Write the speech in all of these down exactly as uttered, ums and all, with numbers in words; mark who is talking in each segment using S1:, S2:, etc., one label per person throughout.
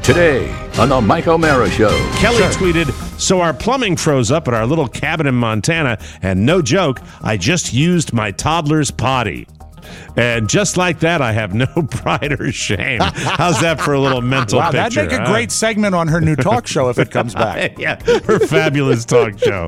S1: Today on the Mike O'Mara Show.
S2: Kelly
S3: Sure.
S2: tweeted, so our plumbing froze up at our little cabin in Montana, and no joke, I just used my toddler's potty. And just like that, I have no pride or shame. How's that for a little mental
S3: Wow,
S2: picture?
S3: that'd make a
S2: huh?
S3: great segment on her new talk show if it comes back.
S2: Yeah, her fabulous talk show.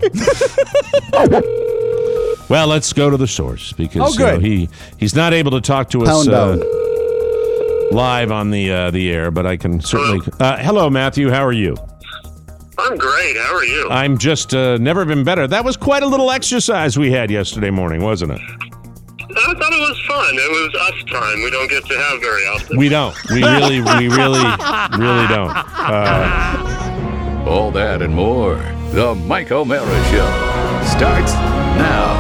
S2: Well, let's go to the source because
S3: Oh, good.
S2: uh, he he's not able to talk to us
S4: Pound
S2: uh,
S4: down.
S2: live on the uh, the air, but I can certainly. Uh, hello, Matthew. How are you?
S5: I'm great. How are you?
S2: I'm just uh, never been better. That was quite a little exercise we had yesterday morning, wasn't it?
S5: I thought it was fun. It was us time. We don't get to have very often.
S2: We don't. We really, we really, really don't. Uh,
S1: All that and more. The Mike O'Mara Show starts now.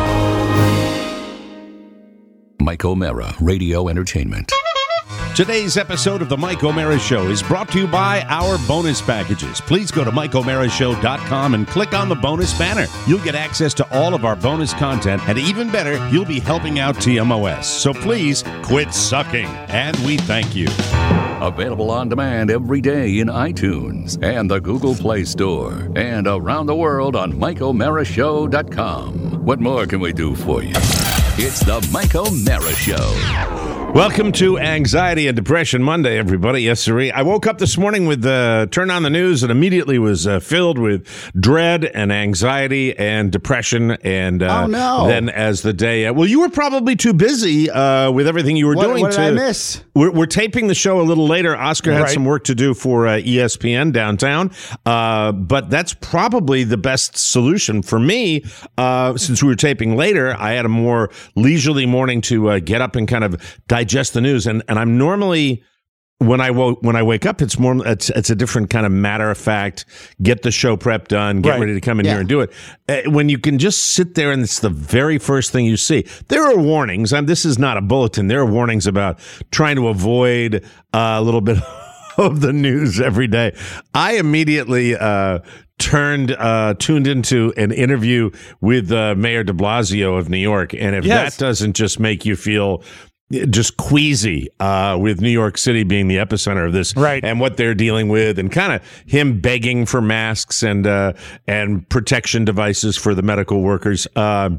S1: Mike O'Mara Radio Entertainment.
S2: Today's episode of the Mike O'Mara Show is brought to you by our bonus packages. Please go to mike o'mara show dot com and click on the bonus banner. You'll get access to all of our bonus content, and even better, you'll be helping out T M O S. So please quit sucking, and we thank you.
S1: Available on demand every day in iTunes and the Google Play Store and around the world on mike o'mara show dot com. What more can we do for you? It's the Mike O'Mara Show.
S2: Welcome to Anxiety and Depression Monday, everybody. Yes, sir. I woke up this morning with uh, turned on the news and immediately was uh, filled with dread and anxiety and depression. And uh,
S4: Oh, no.
S2: then as the day, uh, well, you were probably too busy uh, with everything you were
S4: What-
S2: doing.
S4: what did
S2: to,
S4: I miss?
S2: We're, we're taping the show a little later. Oscar had
S3: Right.
S2: some work to do for uh, E S P N downtown, uh, but that's probably the best solution for me. Uh, since we were taping later, I had a more leisurely morning to uh, get up and kind of digest the news. And and I'm normally when I woke when I wake up, it's more it's it's a different kind of matter of fact. Get the show prep done, get
S3: Right.
S2: ready to come in
S4: Yeah.
S2: here and do it. Uh, when you can just sit there and it's the very first thing you see. There are warnings. And this is not a bulletin. There are warnings about trying to avoid uh, a little bit of the news every day. I immediately uh, turned uh, tuned into an interview with uh, Mayor de Blasio of New York, and if
S3: Yes.
S2: that doesn't just make you feel just queasy uh, with New York City being the epicenter of this,
S3: Right.
S2: and what they're dealing with, and kind of him begging for masks and uh, and protection devices for the medical workers. Uh,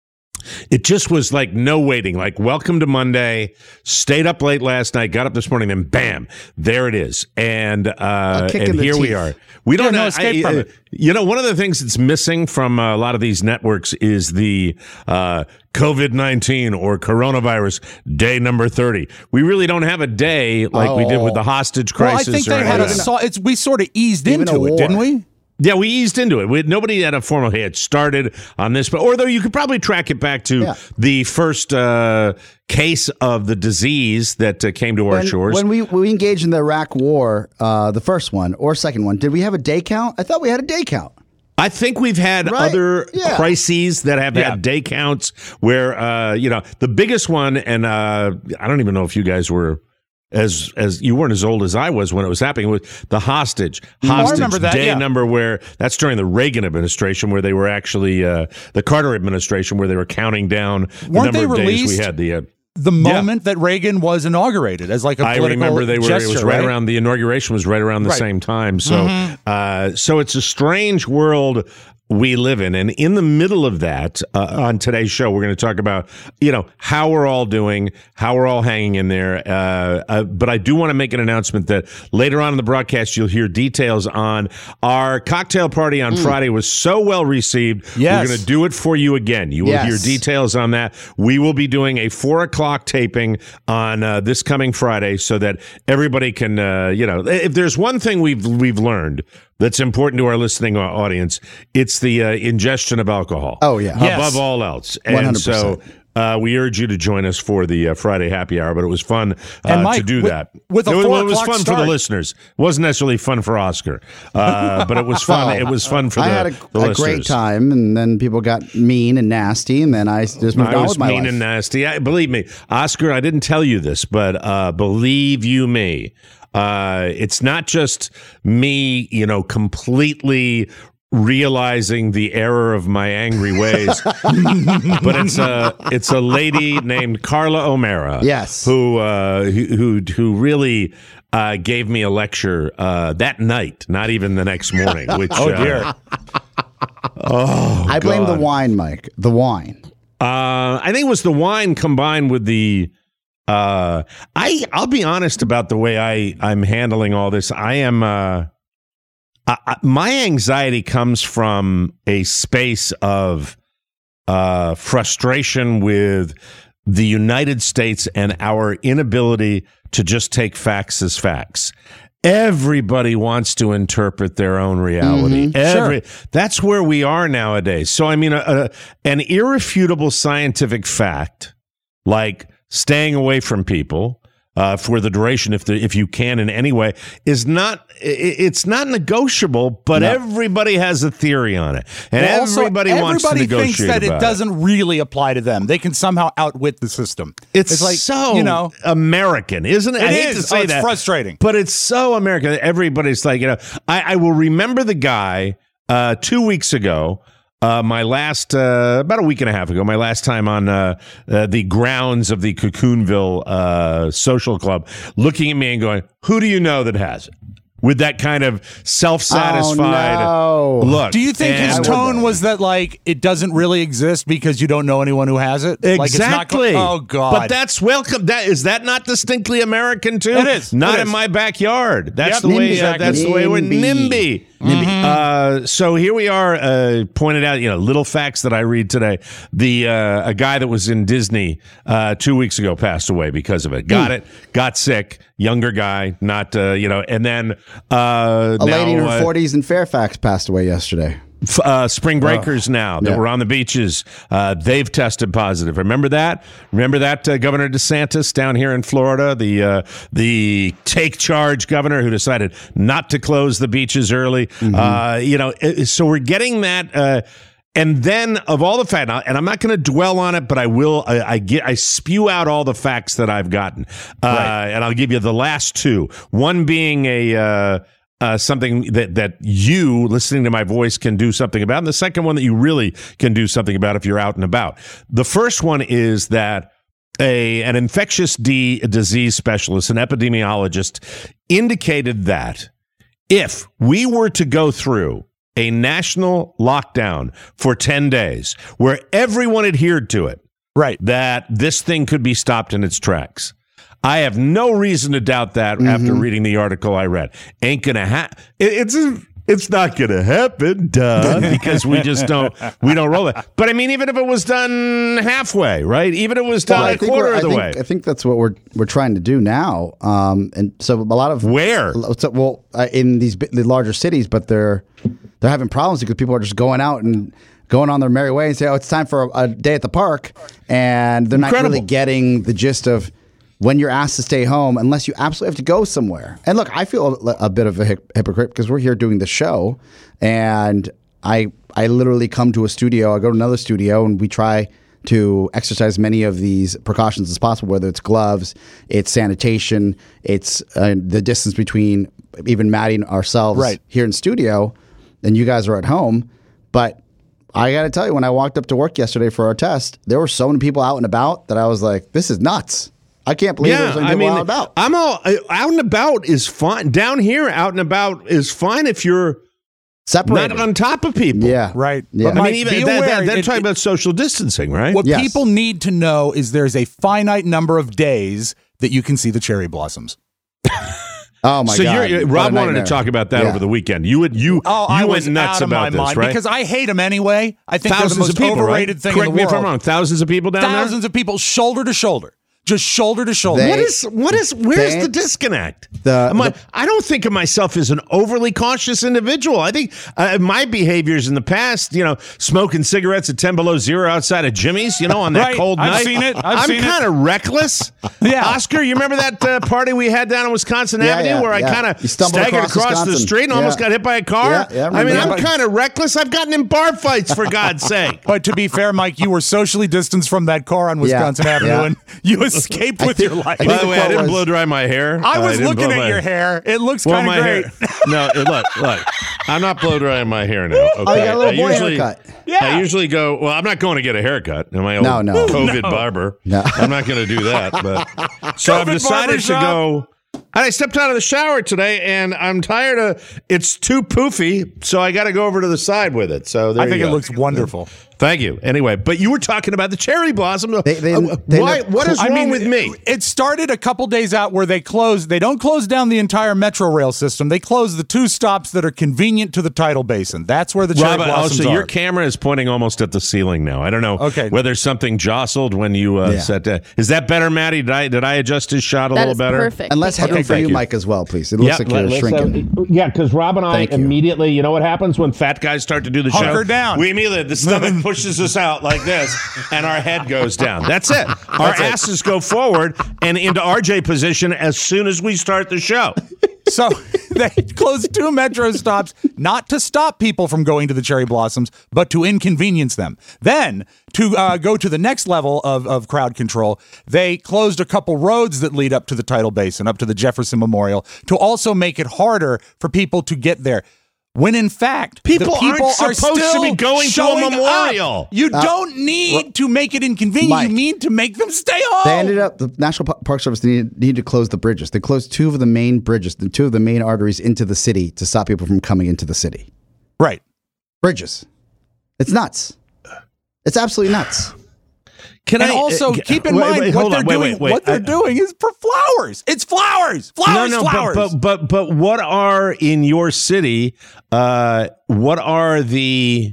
S2: It just was like no waiting, like welcome to Monday, stayed up late last night, got up this morning, then bam, there it is. And uh,
S4: kick
S2: and
S4: in the
S2: here we
S4: teeth.
S2: are. We don't
S3: Yeah, no
S2: know.
S3: escape
S2: I-
S3: from
S2: uh,
S3: it.
S2: You know, one of the things that's missing from uh, a lot of these networks is the uh, COVID nineteen or coronavirus day number thirty. We really don't have a day like we did with the hostage
S3: Well, I
S2: crisis.
S3: think
S2: or
S3: they
S2: any
S3: had
S2: of
S3: a
S2: that.
S3: so, it's we sort of eased
S4: Even
S3: into
S4: a
S3: it,
S4: war.
S3: didn't we?
S2: Yeah, we eased into it. We, nobody had a formal, hey, it started on this, but or though you could probably track it back to
S4: Yeah.
S2: the first uh, case of the disease that uh, came to our
S4: When,
S2: shores.
S4: when we we engaged in the Iraq War, uh, the first one or second one, did we have a day count? I thought we had a day count.
S2: I think we've had
S4: Right?
S2: other
S4: Yeah.
S2: crises that have
S3: Yeah.
S2: had day counts where, uh, you know, the biggest one, and uh, I don't even know if you guys were as as you weren't as old as I was when it was happening, was the hostage hostage
S3: remember that,
S2: day
S3: yeah.
S2: number, where that's during the Reagan administration, where they were actually uh, the Carter administration, where they were counting down the
S3: Weren't
S2: number
S3: they
S2: of days we
S3: released
S2: had. The uh,
S3: The moment that Reagan was inaugurated as like a
S2: I
S3: political
S2: remember they were.
S3: gesture,
S2: it was right,
S3: right
S2: around the inauguration was right around the
S3: Right.
S2: same time. So, uh, so it's a strange world we live in, and in the middle of that, uh, on today's show, we're going to talk about you know how we're all doing, how we're all hanging in there. Uh, uh, but I do want to make an announcement that later on in the broadcast, you'll hear details on our cocktail party on Friday. Was so well received.
S3: Yes.
S2: We're going to do it for you again. You will
S4: Yes.
S2: hear details on that. We will be doing a four o'clock taping on uh, this coming Friday, so that everybody can, uh, you know, if there's one thing we've we've learned that's important to our listening au- audience, it's the uh, ingestion of alcohol.
S4: Oh, yeah.
S3: Yes.
S2: Above all else.
S4: one
S2: And
S4: hundred
S2: so
S4: percent.
S2: uh, we urge you to join us for the uh, Friday happy hour, but it was fun uh,
S3: And Mike,
S2: to do
S3: with-
S2: that.
S3: with a
S2: it, was-
S3: four
S2: it was
S3: o'clock
S2: fun for
S3: start.
S2: the listeners. It wasn't necessarily fun for Oscar, uh, but it was fun. It was fun for the,
S4: I had a,
S2: the
S4: a
S2: listeners.
S4: great time, and then people got mean and nasty, and then I just moved
S2: I
S4: on
S2: was
S4: with my
S2: mean
S4: life.
S2: and nasty. I, believe me, Oscar, I didn't tell you this, but uh, believe you me, uh, it's not just me, you know, completely realizing the error of my angry ways, but it's a it's a lady named Carla O'Mara,
S4: Yes.
S2: who uh, who who who really uh, gave me a lecture uh, that night, not even the next morning. Which,
S3: Oh, dear.
S2: Uh, oh,
S4: I blame
S2: God.
S4: the wine, Mike. The wine.
S2: Uh, I think it was the wine combined with the. Uh, I I'll be honest about the way I I'm handling all this. I am. Uh, I, I, my anxiety comes from a space of uh, frustration with the United States and our inability to just take facts as facts. Everybody wants to interpret their own reality.
S4: Mm-hmm.
S2: Every
S3: Sure.
S2: That's where we are nowadays. So, I mean, a, a, an irrefutable scientific fact, like staying away from people uh, for the duration, if the, if you can in any way, is not. It, it's not negotiable. But
S4: No.
S2: everybody has a theory on it, and
S3: Well, also,
S2: everybody wants to
S3: everybody
S2: negotiate
S3: thinks that
S2: about
S3: it doesn't really apply to them. They can somehow outwit the system.
S2: It's,
S3: like
S2: so
S3: you know,
S2: American, isn't it?
S3: It
S2: I hate
S3: is.
S2: to say
S3: Oh, it's
S2: that,
S3: frustrating.
S2: but it's so American. Everybody's like, you know, I, I will remember the guy uh, two weeks ago. Uh, my last, uh, about a week and a half ago, my last time on uh, uh, the grounds of the Cocoonville uh, Social Club, looking at me and going, "Who do you know that has it?" With that kind of self-satisfied
S4: Oh, no.
S2: look.
S3: do you think
S2: And-
S3: his tone was that like it doesn't really exist because you don't know anyone who has it? Like, it's not go-
S2: Exactly.
S3: oh God.
S2: But that's welcome. That is that not distinctly American too?
S3: It is.
S2: Not
S3: It
S2: in
S3: is.
S2: my backyard. That's
S3: Yep.
S2: the way.
S4: NIMBY.
S2: Uh, that's the way we're
S4: NIMBY.
S2: NIMBY. Uh, so here we are. Uh, pointed out, you know, little facts that I read today. The uh, a guy that was in Disney uh, two weeks ago passed away because of it. Got it. Got sick. Younger guy. Not uh, you know. And then uh,
S4: A lady in
S2: now,
S4: her
S2: uh,
S4: forties in Fairfax passed away yesterday.
S2: F- uh, spring breakers now that
S4: Yeah.
S2: were on the beaches, uh, they've tested positive. Remember that? Remember that uh, Governor DeSantis down here in Florida, the uh, the take charge governor who decided not to close the beaches early. Uh, you know, it- so we're getting that. Uh, and then of all the facts, and I'm not going to dwell on it, but I will. I, I get, I spew out all the facts that I've gotten, uh, and I'll give you the last two. One being a. Uh, Uh, something that, that you, listening to my voice, can do something about. And the second one that you really can do something about if you're out and about. The first one is that a an infectious d- disease specialist, an epidemiologist, indicated that if we were to go through a national lockdown for ten days where everyone adhered to it,
S3: right.
S2: that this thing could be stopped in its tracks. I have no reason to doubt that after reading the article I read. Ain't gonna happen. It, it's it's not gonna happen, duh, because we just don't we don't roll it. But I mean, even if it was done halfway, right? Even if it was done
S4: Well, I
S2: a
S4: think
S2: quarter
S4: we're-
S2: of the
S4: I think,
S2: way.
S4: I think that's what we're we're trying to do now. Um, and so a lot of
S2: Where?
S4: so, well, uh, in these bi- the larger cities, but they're they're having problems because people are just going out and going on their merry way and say, "Oh, it's time for a, a day at the park," and they're not
S2: Incredible.
S4: really getting the gist of when you're asked to stay home unless you absolutely have to go somewhere. And look, I feel a, a bit of a hip- hypocrite because we're here doing the show, and I I literally come to a studio, I go to another studio, and we try to exercise many of these precautions as possible, whether it's gloves, it's sanitation, it's uh, the distance between even Maddie and ourselves
S3: Right.
S4: here in studio, and you guys are at home. But I got to tell you, when I walked up to work yesterday for our test, there were so many people out and about that I was like, this is nuts. I can't believe there's so many
S2: I
S4: people
S2: mean,
S4: out and about.
S2: I'm all uh, out and about is fine. Down here, out and about is fine if you're
S4: Separated.
S2: not on top of people.
S4: Yeah.
S3: Right.
S4: Yeah.
S3: But
S2: I mean,
S3: Mike,
S2: even
S3: be
S2: that,
S3: aware,
S2: that, they're
S3: it-
S2: talking
S3: it-
S2: about social distancing, right?
S3: What
S4: Yes.
S3: people need to know is there's a finite number of days that you can see the cherry blossoms.
S4: Oh my
S2: so
S4: god!
S2: you're,
S4: What a
S2: Rob wanted
S4: nightmare.
S2: to talk about that
S4: Yeah.
S2: over the weekend. You would you
S3: Oh,
S2: you
S3: I
S2: went
S3: was
S2: nuts
S3: out of
S2: about
S3: my
S2: this,
S3: mind
S2: right?
S3: because I hate them anyway. I think
S2: Thousands
S3: they're the most
S2: of people,
S3: overrated
S2: right?
S3: thing
S2: Correct
S3: in the
S2: me
S3: world.
S2: if I'm wrong. Thousands of people down
S3: Thousands of people, shoulder to shoulder, just shoulder to shoulder.
S4: They-
S2: there. What is what is where's
S4: They-
S2: the disconnect?
S4: The-
S2: Am I,
S4: the-
S2: I don't think of myself as an overly cautious individual. I think uh, my behaviors in the past, you know, smoking cigarettes at ten below zero outside of Jimmy's, you know, on that
S3: Right.
S2: cold
S3: I've
S2: night.
S3: seen it. I've
S2: I'm
S3: seen it.
S2: kind of reckless.
S3: Yeah.
S2: Oscar, you remember that uh, party we had down on Wisconsin
S4: Yeah,
S2: Avenue
S4: yeah,
S2: where I
S4: yeah.
S2: kind
S4: You
S2: of
S4: stumbled
S2: staggered
S4: across
S2: across, the
S4: Wisconsin.
S2: street and almost
S4: Yeah.
S2: got hit by a car?
S4: Yeah, yeah, I
S2: I mean,
S4: remember
S2: I'm
S3: that.
S2: kind of reckless. I've gotten in bar fights, for God's sake.
S3: But to be fair, Mike, you were socially distanced from that car on Wisconsin
S4: Yeah.
S3: Avenue,
S4: Yeah.
S3: and you escaped with
S4: think-
S3: your life.
S4: I
S2: By
S4: think
S2: the
S4: the
S2: way, I
S4: quote
S2: didn't
S4: was-
S2: blow dry my hair.
S3: I
S2: Uh,
S3: was
S2: didn't
S3: looking
S2: blow
S3: at
S2: my-
S3: your hair. It looks
S2: Well,
S3: kind
S2: my
S3: of great.
S2: hair. No, it- look, look. I'm not blow drying my hair now. Okay?
S4: Oh, you got a little
S2: I
S4: boy
S2: usually,
S4: haircut.
S3: Yeah.
S2: I usually go. Well, I'm not going to get a haircut. In my old
S4: No, no.
S2: COVID
S3: No.
S2: barber.
S4: No.
S2: I'm not going to do that. But so I've
S3: COVID
S2: decided to
S3: barbershop.
S2: go. And I stepped out of the shower today, and I'm tired of it's too poofy, so I got to go over to the side with it. So there
S3: I think
S2: you
S3: it
S2: go.
S3: looks wonderful.
S2: Thank you. Anyway, but you were talking about the cherry blossom.
S4: They- they-
S2: Uh,
S4: they
S2: why?
S4: look
S2: What is
S3: I
S2: wrong
S3: mean,
S2: with me?
S3: It started a couple days out where they closed. They don't close down the entire Metro Rail system. They close the two stops that are convenient to the tidal basin. That's where the cherry
S2: Rob,
S3: blossoms
S2: also,
S3: are.
S2: your camera is pointing almost at the ceiling now. I don't know
S3: Okay.
S2: whether something jostled when you uh,
S4: Yeah.
S2: set that. Is that better, Maddie? Did I did I adjust his shot a
S6: That
S2: little
S6: is
S2: better?
S6: perfect.
S4: And less
S6: Thank
S4: headroom
S6: you.
S4: for
S2: thank
S4: you,
S2: you.
S4: Mike, as well, please. It looks like
S2: let-
S4: you're
S2: let's,
S4: shrinking.
S2: uh, yeah, because Rob and I
S4: Thank you.
S2: immediately, you know what happens when fat guys start to do the
S3: Hunker
S2: show?
S3: down.
S2: We immediately, the stomach pushes us out like this, and our head goes down. That's it. Our asses go forward and into R J position as soon as we start the show.
S3: So they closed two metro stops, not to stop people from going to the cherry blossoms, but to inconvenience them. Then, to uh, go to the next level of, of crowd control, they closed a couple roads that lead up to the tidal basin, up to the Jefferson Memorial, to also make it harder for people to get there. When in fact,
S2: People
S3: the people
S2: aren't
S3: are
S2: supposed to
S3: still
S2: be going to a
S3: showing up.
S2: memorial.
S3: You don't need to make it inconvenient.
S4: Mike,
S3: you need to make them stay home.
S4: They ended up, the National Pa- Park Service needed, needed to close the bridges. They closed two of the main bridges, the two of the main arteries into the city to stop people from coming into the city.
S3: Right.
S4: Bridges. It's nuts. It's absolutely nuts.
S2: Can
S3: And
S2: I
S3: also
S2: uh,
S3: keep in
S2: wait,
S3: mind
S2: wait,
S3: what
S2: hold
S3: they're
S2: on, wait,
S3: doing.
S2: wait, wait.
S3: What they're
S2: I-
S3: doing is for flowers. It's flowers. Flowers.
S2: no, no,
S3: flowers.
S2: But, but but but what are in your city? Uh, what are the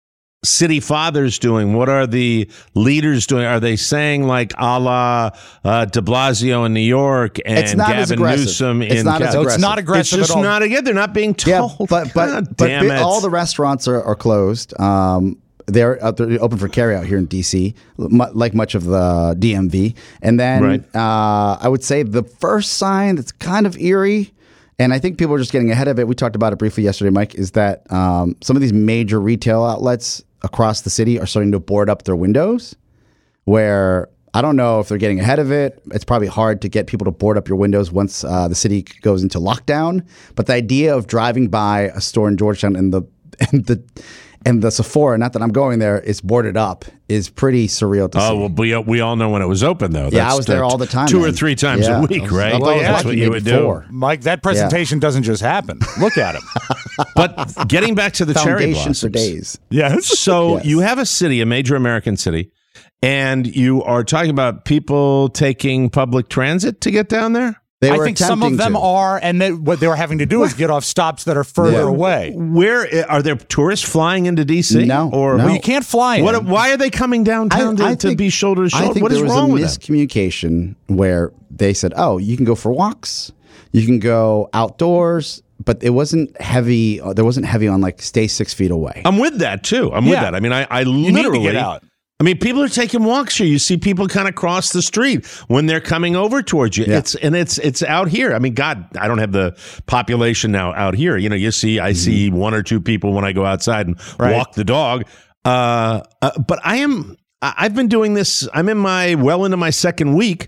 S2: city fathers doing? What are the leaders doing? Are they saying like a la uh, De Blasio in New York and
S4: It's not as
S2: Gavin
S4: aggressive.
S2: Newsom
S4: It's
S2: in
S4: not as
S2: Cal-
S3: So it's
S4: aggressive.
S3: not aggressive
S2: It's just
S3: at all.
S2: not again. They're not being
S4: Yeah,
S2: told.
S4: but but
S2: God
S4: but
S2: damn
S4: bi-
S2: it.
S4: all the restaurants are, are closed. Um, they're, uh, they're open for carryout here in D C, mu- like much of the D M V. And then
S2: Right.
S4: uh, I would say the first sign that's kind of eerie, and I think people are just getting ahead of it. We talked about it briefly yesterday, Mike. Is that um, some of these major retail outlets across the city are starting to board up their windows, where I don't know if they're getting ahead of it. It's probably hard to get people to board up your windows once uh, the city goes into lockdown. But the idea of driving by a store in Georgetown and the and the and the Sephora, not that I'm going there, is boarded up, is pretty surreal to see.
S2: Oh well, we we all know when it was open though.
S4: Yeah, I
S2: That's
S4: was there all the time,
S2: two or
S4: man.
S2: three times
S4: Yeah.
S2: a
S4: I
S2: week,
S4: was-
S2: right?
S4: I thought I was
S2: That's
S4: lucky
S2: what you
S4: maybe
S2: would do.
S4: four.
S3: Mike, that presentation doesn't just happen. Look at him.
S2: But getting back to the cherry
S4: Foundation for
S2: blossoms.
S4: days.
S3: Yes.
S2: So
S4: Yes.
S2: you have a city, a major American city, and you are talking about people taking public transit to get down there?
S4: They
S3: I
S4: were
S3: think some of
S4: attempting
S3: them
S4: to.
S3: are, and they, what they were having to do is get off stops that are further
S4: Yeah.
S3: away.
S2: Where are there tourists flying into D C?
S4: No,
S2: or
S4: no.
S3: Well, you can't fly in.
S2: What, why are they coming downtown to, to
S4: think-
S2: be shoulder to
S4: I
S2: shoulder?
S4: think
S2: What is
S4: there was
S2: wrong
S4: a
S2: with that?
S4: miscommunication where they said, "Oh, you can go for walks, you can go outdoors," but it wasn't heavy. uh, There wasn't heavy on like stay six feet away.
S2: I'm with that too. I'm with
S3: Yeah.
S2: that. I mean, I, I
S3: You need to
S2: literally
S3: get out.
S2: I mean, people are taking walks here. You see people kind of cross the street when they're coming over towards you.
S4: Yeah.
S2: It's and it's it's out here. I mean, God, I don't have the population now out here. You know, you see, I see one or two people when I go outside and
S3: Right.
S2: walk the dog. Uh, uh, but I am. I- I've been doing this. I'm in my well into my second week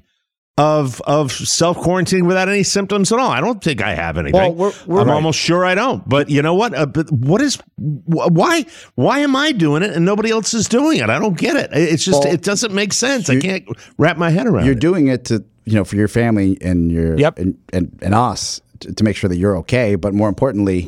S2: of of self quarantining without any symptoms at all. I don't think I have anything.
S4: Well, we're- we're
S2: I'm
S4: right.
S2: almost sure I don't. But you know what? Uh, but what is wh- why why am I doing it and nobody else is doing it? I don't get it. It's just
S4: Well,
S2: it doesn't make sense. I
S4: you-
S2: can't wrap my head around
S4: You're
S2: it.
S4: doing it to you know for your family and your
S3: Yep.
S4: and, and and us to, to make sure that you're okay. But more importantly,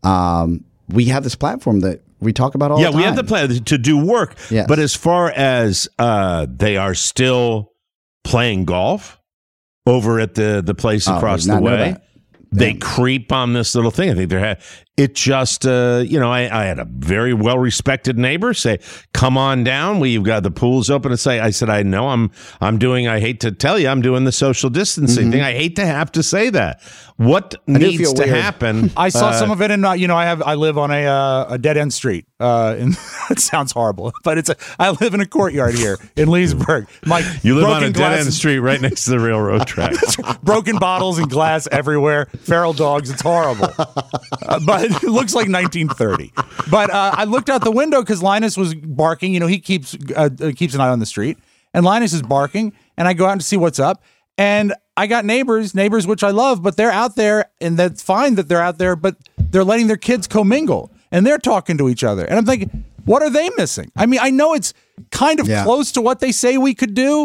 S4: um, we have this platform that we talk about all
S2: yeah,
S4: the time.
S2: we have the plan to do work.
S4: Yes.
S2: But as far as uh, they are still playing golf over at the the place
S4: Oh, I
S2: across
S4: did
S2: the
S4: not know
S2: way.
S4: that.
S2: They
S4: Yeah.
S2: creep on this little thing. I think they're ha- it just uh, you know I, I had a very well respected neighbor say, "Come on down. We've got the pools open." And say, I said, "I know. I'm I'm doing. I hate to tell you, I'm doing the social distancing thing. I hate to have to say that. What
S4: do
S2: needs
S4: feel
S2: to
S4: weird.
S2: happen?
S3: I saw
S2: uh,
S3: some of it, and uh, you know, I have I live on a uh, a dead end street. Uh, and it sounds horrible, but it's a I live in a courtyard here in Leesburg. My
S2: You live on
S3: broken
S2: a dead
S3: glass-
S2: end street right next to the railroad track.
S3: broken bottles and glass everywhere, feral dogs. It's horrible, uh, but it looks like nineteen thirty. But uh, I looked out the window because Linus was barking. You know, he keeps uh, uh, keeps an eye on the street, and Linus is barking. And I go out to see what's up, and I got neighbors, neighbors which I love, but they're out there, and that's fine that they're out there, but they're letting their kids commingle, and they're talking to each other, and I'm thinking, what are they missing? I mean, I know it's kind of
S4: Yeah.
S3: close to what they say we could do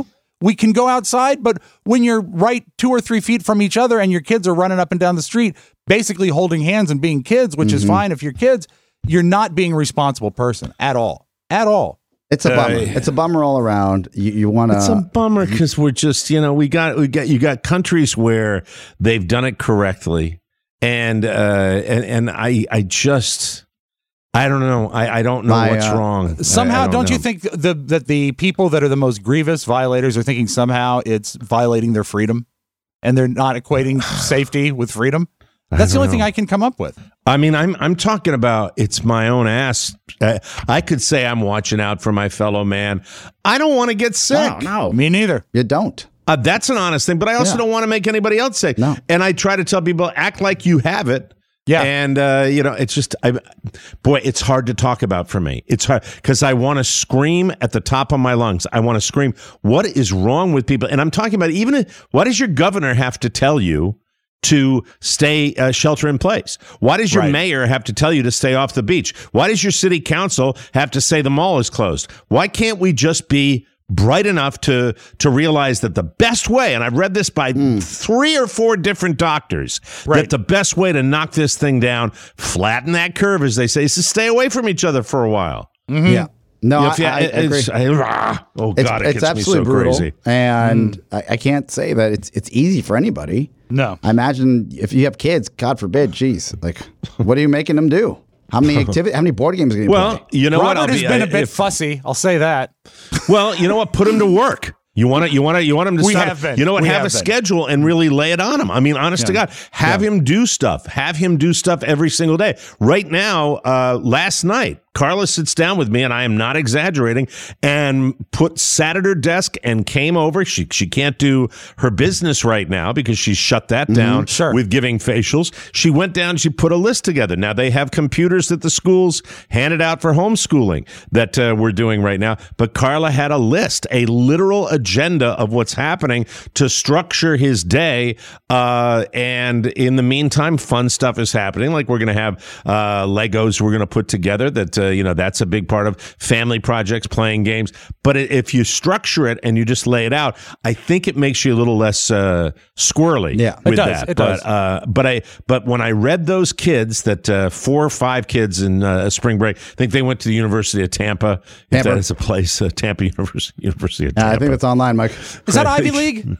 S3: we can go outside, but when you're right two or three feet from each other and your kids are running up and down the street, basically holding hands and being kids, which mm-hmm. is fine if you're kids, you're not being a responsible person at all. At all.
S4: It's a bummer. Uh, it's a bummer all around. You, you want to.
S2: It's a bummer because we're just, you know, we got, we got, you got countries where they've done it correctly. And, uh, and, and I, I just, I don't know. I, I don't know
S4: My,
S2: what's
S4: uh,
S2: wrong.
S3: Somehow,
S2: I, I don't,
S3: don't
S2: know.
S3: you think the, that the people that are the most grievous violators are thinking somehow it's violating their freedom and they're not equating safety with freedom? That's the only know. thing I can come up with.
S2: I mean, I'm I'm talking about it's my own ass. I, I could say I'm watching out for my fellow man. I don't want to get sick.
S4: No, no.
S3: Me neither.
S4: You don't.
S2: Uh, that's an honest thing, but I also
S4: Yeah.
S2: don't want to make anybody else sick.
S4: No.
S2: And I try to tell people, act like you have it.
S3: Yeah.
S2: And, uh, you know, it's just, I, boy, it's hard to talk about for me. It's hard because I want to scream at the top of my lungs. I want to scream, what is wrong with people? And I'm talking about even, if, what does your governor have to tell you to stay uh, shelter in place? Why does your
S3: Right.
S2: mayor have to tell you to stay off the beach? Why does your city council have to say the mall is closed? Why can't we just be bright enough to to realize that the best way, and I've read this by mm. three or four different doctors,
S3: Right.
S2: that the best way to knock this thing down, flatten that curve, as they say, is to stay away from each other for a while.
S4: Mm-hmm. Yeah. No,
S2: If you-
S4: I, I, I agree.
S2: it's- I- ah, oh,
S4: It's,
S2: God, it
S4: it's
S2: gets
S4: absolutely
S2: me so
S4: brutal,
S2: crazy.
S4: and I, I can't say that it's it's easy for anybody.
S3: No.
S4: I imagine if you have kids, God forbid, geez, like what are you making them do? How many activity? How many board games are you
S2: Well,
S4: play?
S2: you know
S3: Robert
S2: what? I'll
S3: has
S2: be-
S3: been
S2: I-
S3: a bit
S2: if-
S3: fussy. I'll say that.
S2: Well, you know what? Put him to work. You want to, you want to, you want him to
S3: We
S2: start,
S3: have been.
S2: you know what?
S3: We
S2: have,
S3: have
S2: a
S3: been.
S2: schedule and really lay it on him. I mean, honest to God, have
S4: Yeah.
S2: him do stuff. Have him do stuff every single day. Right now, uh, last night, Carla sits down with me, and I am not exaggerating, and put sat at her desk and came over. She she can't do her business right now because she's shut that down
S3: sure.
S2: with giving facials. She went down, she put a list together. Now they have computers that the schools handed out for homeschooling that uh, we're doing right now. But Carla had a list, a literal agenda of what's happening to structure his day. Uh, and in the meantime, fun stuff is happening. Like we're going to have uh, Legos we're going to put together that, uh, you know, that's a big part of family projects, playing games. But if you structure it and you just lay it out, I think it makes you a little less uh, squirrely.
S4: Yeah.
S2: with
S3: It does,
S2: that.
S3: it
S2: but,
S3: does.
S2: Uh, but I, but when I read those kids, that uh, four or five kids in uh, spring break, I think they went to the University of Tampa. If
S4: Tampa.
S2: that is a place, uh, Tampa University, University of
S4: Uh,
S2: Tampa.
S4: I think it's online, Mike.
S3: Is that Ivy League?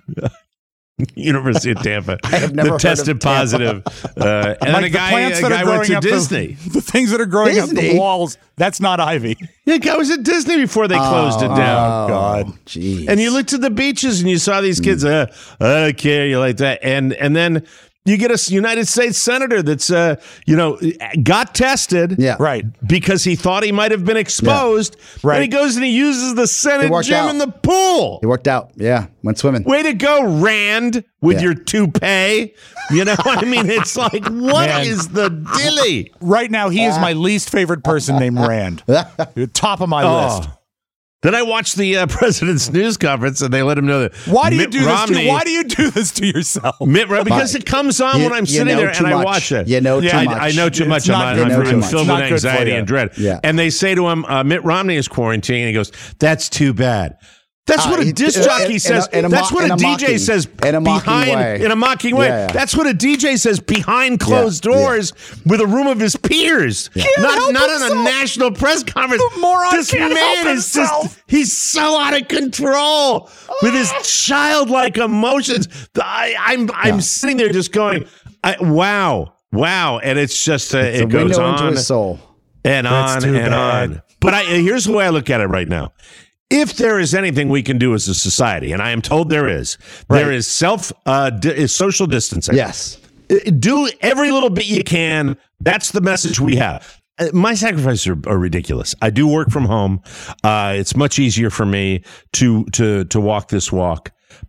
S2: University of Tampa.
S4: I have never
S2: that
S4: heard
S2: tested
S4: of Tampa.
S2: positive. Uh, and then
S3: Like
S2: a
S3: the
S2: guy,
S3: plants
S2: a
S3: that are
S2: guy
S3: growing
S2: went to
S3: up the-
S2: Disney.
S3: The, things that are growing up
S4: Disney?
S3: the walls, that's not Ivy.
S2: Yeah, guy was at Disney before they closed it down.
S3: Oh, God.
S4: Jeez.
S2: And you looked at the beaches and you saw these kids.
S3: Hmm.
S2: Uh, I don't care. You like that, and and then you get a United States senator that's uh, you know got tested.
S4: Yeah.
S3: Right.
S2: Because he thought he might have been exposed.
S3: Right.
S2: And he goes and he uses the Senate
S4: It worked
S2: gym
S4: out.
S2: in the pool.
S4: It worked out. Yeah. Went swimming.
S2: Way to go, Rand, with
S4: Yeah.
S2: your toupee. You know, I mean, it's like, what
S3: Man.
S2: is the dilly?
S3: Right now, he is my least favorite person named Rand. Top of my
S2: Oh.
S3: list.
S2: Then I watched the uh, president's news conference, and they let him know that
S3: Why do you
S2: Mitt
S3: do
S2: Romney,
S3: this to Why do you do this to yourself?
S2: Mitt Romney, because it comes on
S4: You-
S2: when I'm
S4: you
S2: sitting
S4: know
S2: there
S4: too
S2: and I
S4: much.
S2: watch it.
S4: You know too
S2: I,
S4: much.
S2: I know too
S3: It's
S2: much.
S3: not
S2: I'm,
S3: good
S2: I'm,
S4: for
S2: I'm
S4: you.
S2: filled
S3: It's not
S2: with
S3: good for
S2: anxiety
S3: you.
S2: and dread.
S4: Yeah.
S2: And they say to him, uh, Mitt Romney is quarantining, and he goes, "That's too bad." That's
S4: Uh,
S2: what a
S4: he-
S2: disc
S4: in-
S2: jockey
S4: in a-
S2: says.
S4: in a
S2: That's
S4: mo-
S2: what
S4: in
S2: a,
S4: a
S2: D J
S4: mocking-
S2: says
S4: in a mocking
S2: behind
S4: way.
S2: in a mocking way.
S4: Yeah, yeah.
S2: That's what a D J says behind closed
S4: Yeah, yeah.
S2: doors with a room of his peers. Not
S3: help
S2: not on a
S3: himself.
S2: national press conference.
S3: The moron
S2: this
S3: can't
S2: man
S3: help
S2: is
S3: himself.
S2: just he's so out of control with his childlike emotions. I, I'm I'm sitting there just going, I, wow, wow, and it's just uh,
S4: It's
S2: it
S4: a
S2: goes
S4: window
S2: on
S4: into his soul.
S2: and
S3: That's
S2: on
S3: too
S2: and
S3: bad.
S2: on. But I, here's the way I look at it right now. If there is anything we can do as a society, and I am told there is, there is self uh, di- is social distancing.
S4: Yes.
S2: Do every little bit you can. That's the message we have. Uh, My sacrifices are, are ridiculous. I do work from home. Uh, it's much easier for me to to to walk this walk,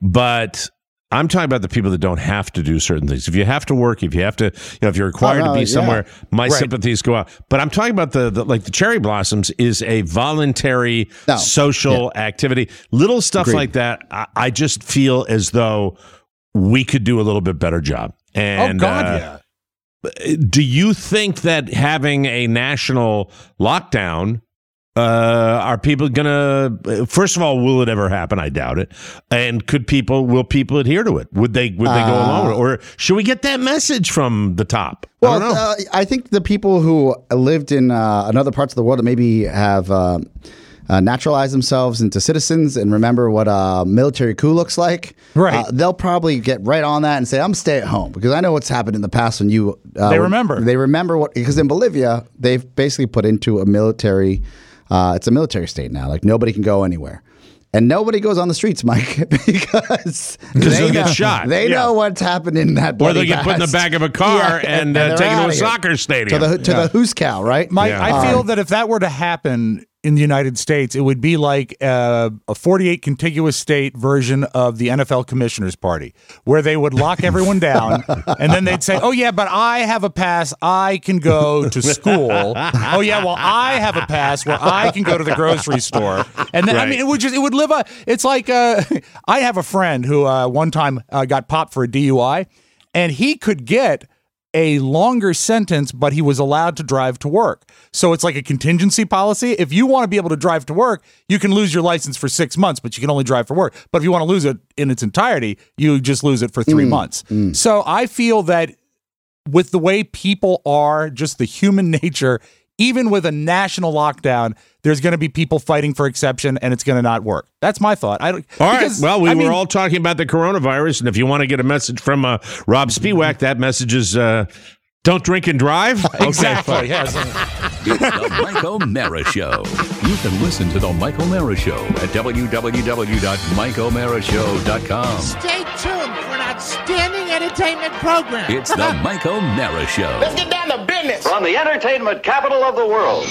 S2: but I'm talking about the people that don't have to do certain things. If you have to work, if you have to, you know, if you're required
S4: Oh, no,
S2: to be
S4: yeah.
S2: somewhere, my
S3: Right.
S2: sympathies go out. But I'm talking about the, the like the Cherry Blossoms is a voluntary
S4: No.
S2: social activity. Little stuff
S4: Agreed.
S2: like that. I, I just feel as though we could do a little bit better job. And,
S3: oh, God,
S2: uh,
S3: yeah.
S2: do you think that having a national lockdown Uh, are people gonna? First of all, will it ever happen? I doubt it. And could people? Will people adhere to it? Would they? Would they go
S4: Uh,
S2: along with it? Or should we get that message from the top?
S4: Well,
S2: I don't know.
S4: uh, I think the people who lived in uh, in other parts of the world that maybe have uh, uh, naturalized themselves into citizens and remember what a military coup looks like,
S3: Right.
S4: uh, they'll probably get right on that and say, "I'm stay at home," because I know what's happened in the past when you uh,
S3: They remember.
S4: they remember what because in Bolivia they've basically put into a military. Uh, it's a military state now. Like nobody can go anywhere. And nobody goes on the streets, Mike, because
S2: Because they'll
S4: know,
S2: get shot.
S4: They
S2: Yeah.
S4: know what's happened in that.
S2: Or
S4: bloody
S2: they'll get put in the
S4: past.
S2: back of a car and, uh,
S4: they're
S2: taken to
S4: outta
S2: a
S4: here.
S2: soccer stadium.
S4: to the to the who's cow, right?
S3: Mike,
S2: Yeah.
S3: I feel that if that were to happen in the United States, it would be like uh, a forty-eight contiguous state version of the N F L Commissioners Party, where they would lock everyone down, and then they'd say, "Oh yeah, but I have a pass. I can go to school. Oh yeah, well I have a pass where I can go to the grocery store." And then I
S2: Right.
S3: mean, it would just it would live a. It's like uh, I have a friend who uh, one time uh, got popped for a D U I, and he could get a longer sentence, but he was allowed to drive to work. So it's like a contingency policy. If you want to be able to drive to work, you can lose your license for six months, but you can only drive for work. But if you want to lose it in its entirety, you just lose it for three months. So I feel that with the way people are, just the human nature, even with a national lockdown, there's going to be people fighting for exception, and it's going to not work. That's my thought. I don't.
S2: All right.
S3: because,
S2: Well, we
S3: I
S2: were
S3: mean,
S2: all talking about the coronavirus, and if you want to get a message from uh, Rob Spiewak, that message is uh, don't drink and drive.
S3: exactly. Yes.
S1: It's the Mike O'Mara Show. You can listen to the Mike O'Mara Show at w w w dot mike o'mara show dot com.
S6: Stay tuned for an outstanding entertainment program.
S1: It's the Mike O'Mara Show.
S6: Let's get down to business.
S7: From the entertainment capital of the world.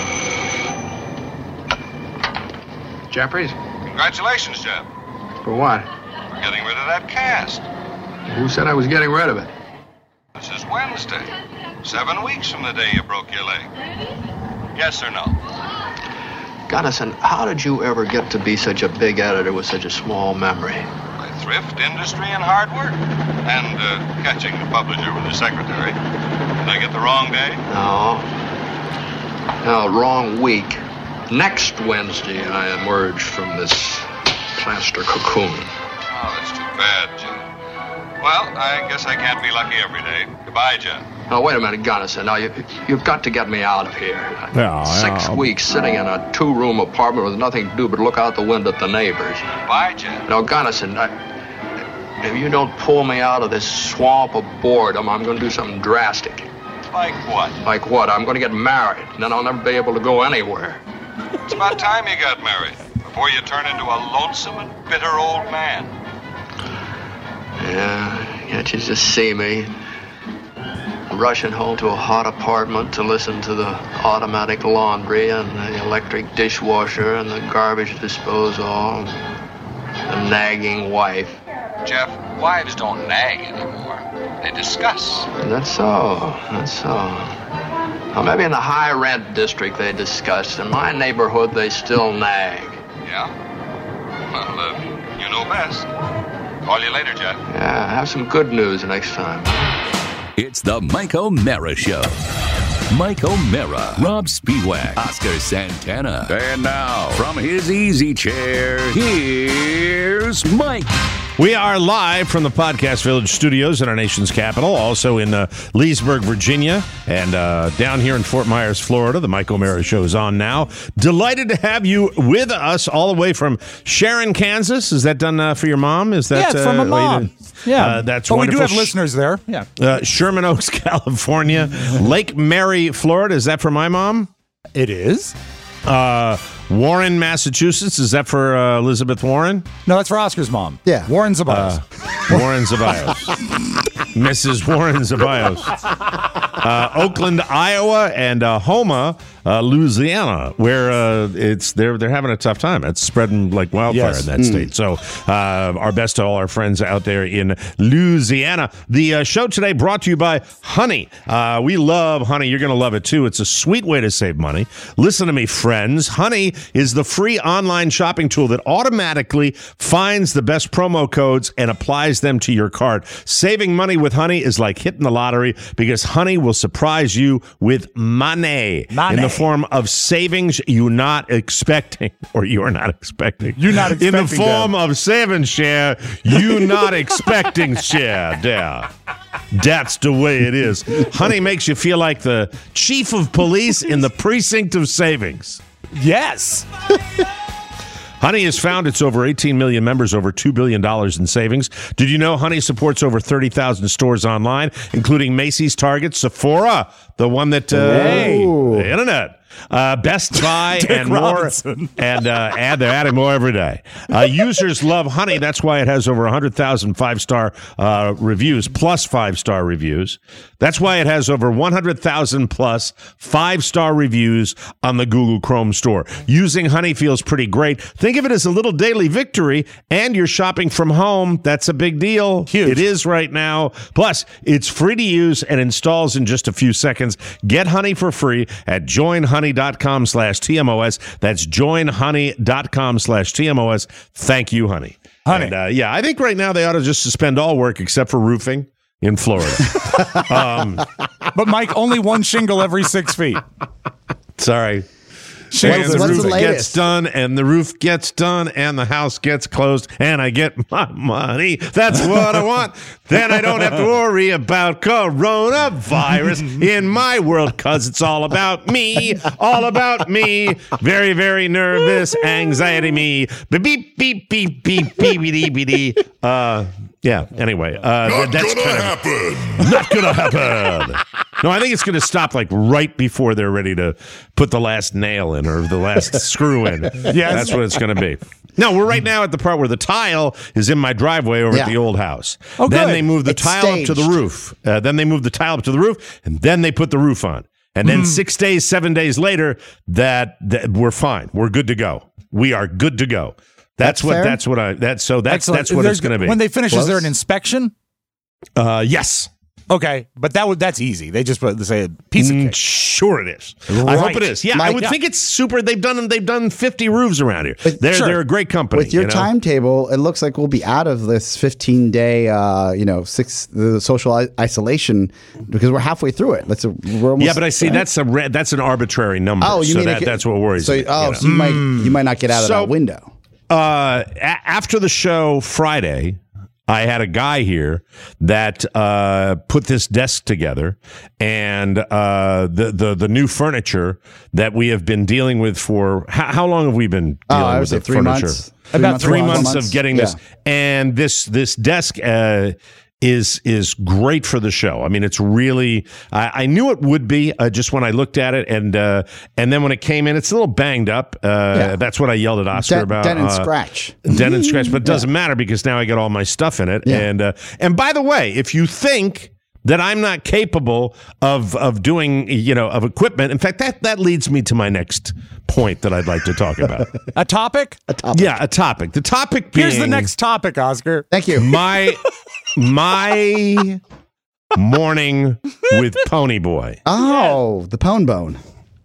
S8: Jeffries?
S9: Congratulations, Jeff,
S8: For what?
S9: for getting rid of that cast.
S8: Who said I was getting rid of it?
S9: This is Wednesday, seven weeks from the day you broke your leg. Yes or no?
S10: Gunnison, how did you ever get to be such a big editor with such a small memory?
S9: By thrift, industry, and hard work. And uh, catching the publisher with his secretary. Did I get the wrong day?
S10: No. No, wrong week. Next Wednesday, I emerged from this plaster cocoon.
S9: Oh, that's too bad, Jeff. Well, I guess I can't be lucky every day. Goodbye, Jeff.
S10: Now, wait a minute, Gunnison. Now, you, you've got to get me out of here.
S2: Yeah,
S10: Six
S2: yeah.
S10: weeks sitting in a two-room apartment with nothing to do but look out the window at the neighbors.
S9: Goodbye, Jeff.
S10: Now, Gunnison, I, if you don't pull me out of this swamp of boredom, I'm going to do something drastic.
S9: Like what?
S10: Like what? I'm going to get married, and then I'll never be able to go anywhere.
S9: It's about time you got married. Before you turn into a lonesome and bitter old man.
S10: Yeah, can't you just see me? Rushing home to a hot apartment to listen to the automatic laundry and the electric dishwasher and the garbage disposal, the nagging wife.
S9: Jeff, wives don't nag anymore. They discuss.
S10: That's so, that's so. Well, maybe in the high rent district they discuss. In my neighborhood, they still nag.
S9: Yeah? Well, uh, you know best. Call you later, Jeff.
S10: Yeah, have some good news next time.
S1: It's the Mike O'Mara Show. Mike O'Mara, Rob Spiewak, Oscar Santana. And now, from his easy chair, here's Mike.
S2: We are live from the Podcast Village studios in our nation's capital, also in uh, Leesburg, Virginia, and uh, down here in Fort Myers, Florida. The Mike O'Mara Show is on now. Delighted to have you with us all the way from Sharon, Kansas. Is that done uh, for your mom? Is that
S3: Yeah, it's from
S2: uh,
S3: my mom.
S2: later?
S3: Yeah,
S2: Uh, that's
S3: but
S2: wonderful.
S3: we do have listeners there. Yeah,
S2: Uh, Sherman Oaks, California. Lake Mary, Florida. Is that for my mom?
S3: it is.
S2: Uh, Warren, Massachusetts. Is that for uh, Elizabeth Warren?
S3: No, that's for Oscar's mom.
S4: Yeah.
S3: Warren Zabias.
S2: Warren Zabios. Missus Warren Zabios. Uh, Oakland, Iowa, and uh, Houma, uh, Louisiana, where uh, it's they're they're having a tough time. It's spreading like wildfire
S3: Yes.
S2: in that state. So, uh, our best to all our friends out there in Louisiana. The uh, show today brought to you by Honey. Uh, we love Honey. You're going to love it too. It's a sweet way to save money. Listen to me, friends. Honey is the free online shopping tool that automatically finds the best promo codes and applies them to your cart, saving money with Honey is like hitting the lottery because Honey will surprise you with money,
S3: Money.
S2: in the form of savings you're not expecting, or you're not expecting.
S3: You're not
S2: In the
S3: expecting
S2: form
S3: them.
S2: of savings share, you not expecting share there. That's the way it is. Honey makes you feel like the chief of police in the precinct of savings.
S3: Yes.
S2: Honey has found its over eighteen million members, over two billion dollars in savings. Did you know Honey supports over thirty thousand stores online, including Macy's, Target, Sephora, the one that, uh, the internet, uh, Best Buy, and
S3: Robinson.
S2: more. And uh, add, they're adding more every day. Uh, users love Honey. That's why it has over one hundred thousand five-star uh, reviews, plus five-star reviews. That's why it has over one hundred thousand plus five-star reviews on the Google Chrome store. Using Honey feels pretty great. Think of it as a little daily victory, and you're shopping from home. That's a big deal.
S3: Huge.
S2: It is right now. Plus, it's free to use and installs in just a few seconds. Get Honey for free at joinhoney.com slash TMOS. That's joinhoney.com slash TMOS. Thank you, Honey.
S3: Honey.
S2: And, uh, yeah, I think right now they ought to just suspend all work except for roofing in Florida. um,
S3: But Mike, only one shingle every six feet.
S2: sorry.
S3: Shingles
S2: And the
S4: what's
S2: roof
S4: the
S2: gets
S4: latest?
S2: done, and the roof gets done, and the house gets closed, and I get my money. That's what I want. Then I don't have to worry about coronavirus in my world, because it's all about me, all about me. Very, very nervous, anxiety me. Beep, beep, beep, beep, beep, beep, beep, beep, beep. Uh, yeah, anyway. Uh,
S1: Not
S2: that's
S1: gonna
S2: kind of,
S1: happen.
S2: Not gonna happen. No, I think it's gonna stop like right before they're ready to put the last nail in or the last screw in.
S3: Yes.
S2: That's what it's gonna be. No, we're right now at the part where the tile is in my driveway over
S4: Yeah.
S2: at the old house.
S3: Oh,
S2: then
S3: good.
S2: they move the
S4: It's
S2: tile up to the
S4: staged.
S2: roof. Uh, then they move the tile up to the roof, and then they put the roof on. And then six days, seven days later, that, that we're fine. We're good to go. We are good to go. That's,
S4: That's
S2: what.
S4: fair?
S2: That's what I. That's so. That's
S3: Excellent.
S2: that's what
S3: There's-
S2: it's going to be.
S3: When they finish, is there an
S4: Close.
S3: inspection?
S2: uh, yes.
S3: Okay, but that would that's easy. They just put say a piece of
S2: Mm,
S3: cake.
S2: Sure it is. I hope
S3: Right.
S2: it is. Yeah, I
S4: Mike,
S2: would
S3: yeah.
S2: think it's super. They've done they've done fifty roofs around here. They're
S3: Sure.
S2: they're a great company.
S4: With your
S2: you know?
S4: timetable, it looks like we'll be out of this fifteen day, uh, you know, six the social i- isolation because we're halfway through it. Let's we're almost,
S2: Yeah, but I see that's a re- that's an arbitrary number.
S4: Oh, you
S2: so
S4: mean
S2: that,
S4: it-
S2: that's what worries
S4: so,
S2: me.
S4: Oh,
S2: you know?
S4: so you might you might not get out of
S2: So-
S4: that window.
S2: Uh, a- after the show Friday, I had a guy here that uh, put this desk together, and uh, the the the new furniture that we have been dealing with for how, how long have we been
S4: Oh,
S2: dealing
S4: I would
S2: with
S4: say
S2: the
S4: three
S2: furniture?
S4: months.
S3: About
S2: Three
S4: four
S2: months, of getting this,
S4: Yeah.
S2: and this this desk. Uh, is is great for the show. I mean, it's really. I, I knew it would be uh, just when I looked at it, and uh, and then when it came in, it's a little banged up. Uh,
S4: Yeah.
S2: That's what I yelled at Oscar
S4: Dent,
S2: about.
S4: dent and
S2: uh,
S4: scratch.
S2: dent and scratch, but it doesn't matter because now I got all my stuff in it.
S4: Yeah.
S2: And uh, and by the way, if you think that I'm not capable of of doing, you know, of equipment, in fact, that that leads me to my next point that I'd like to talk about.
S3: A topic?
S4: A topic.
S2: Yeah, a topic. The topic being
S3: Here's the next topic, Oscar.
S4: Thank you.
S2: my my morning with Pony Boy.
S4: Oh, the pone bone.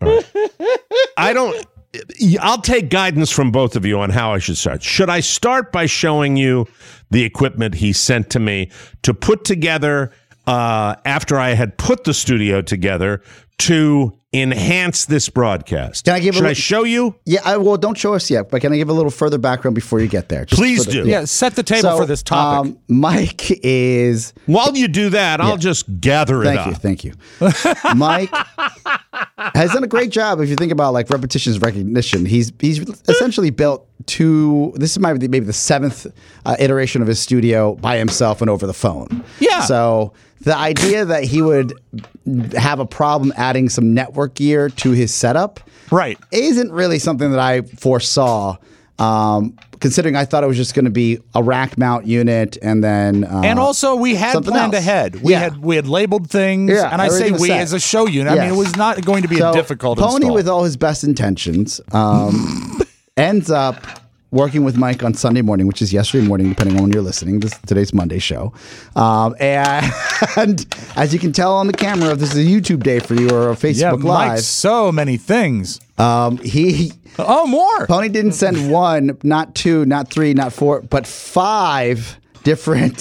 S2: I don't. I'll take guidance from both of you on how I should start. Should I start by showing you the equipment he sent to me to put together uh, after I had put the studio together to enhance this broadcast?
S4: Can I give a
S2: Should I
S4: li-
S2: show you?
S4: Yeah, I, well, don't show us yet, but can I give a little further background before you get there? Just
S2: Please
S4: for the-
S2: do.
S3: Yeah, set the table
S4: So,
S3: for this topic.
S4: Um, Mike is.
S2: While you do that, I'll
S4: Yeah.
S2: just gather it
S4: Thank
S2: up.
S4: you, thank you. Mike has done a great job. If you think about like repetition is recognition, he's he's essentially built two. This is my maybe the seventh uh, iteration of his studio by himself and over the phone.
S3: Yeah.
S4: So the idea that he would have a problem adding some network gear to his setup,
S3: Right.
S4: isn't really something that I foresaw. Um, considering I thought it was just going to be a rack mount unit and then uh,
S3: And also, we had
S4: something
S3: planned
S4: else.
S3: ahead. We
S4: Yeah.
S3: had we had labeled things,
S4: Yeah,
S3: and I say
S4: everything was
S3: we
S4: set.
S3: as a show unit. I
S4: Yes.
S3: mean, it was not going to be
S4: So,
S3: a difficult
S4: Pony,
S3: install.
S4: with all his best intentions, um, ends up working with Mike on Sunday morning, which is yesterday morning, depending on when you're listening. This today's Monday show, um, and, and as you can tell on the camera, if this is a YouTube day for you or a Facebook
S3: yeah,
S4: Live,
S3: Mike, so many things.
S4: um, he
S3: Oh, more.
S4: Pony didn't send one, not two, not three, not four, but five different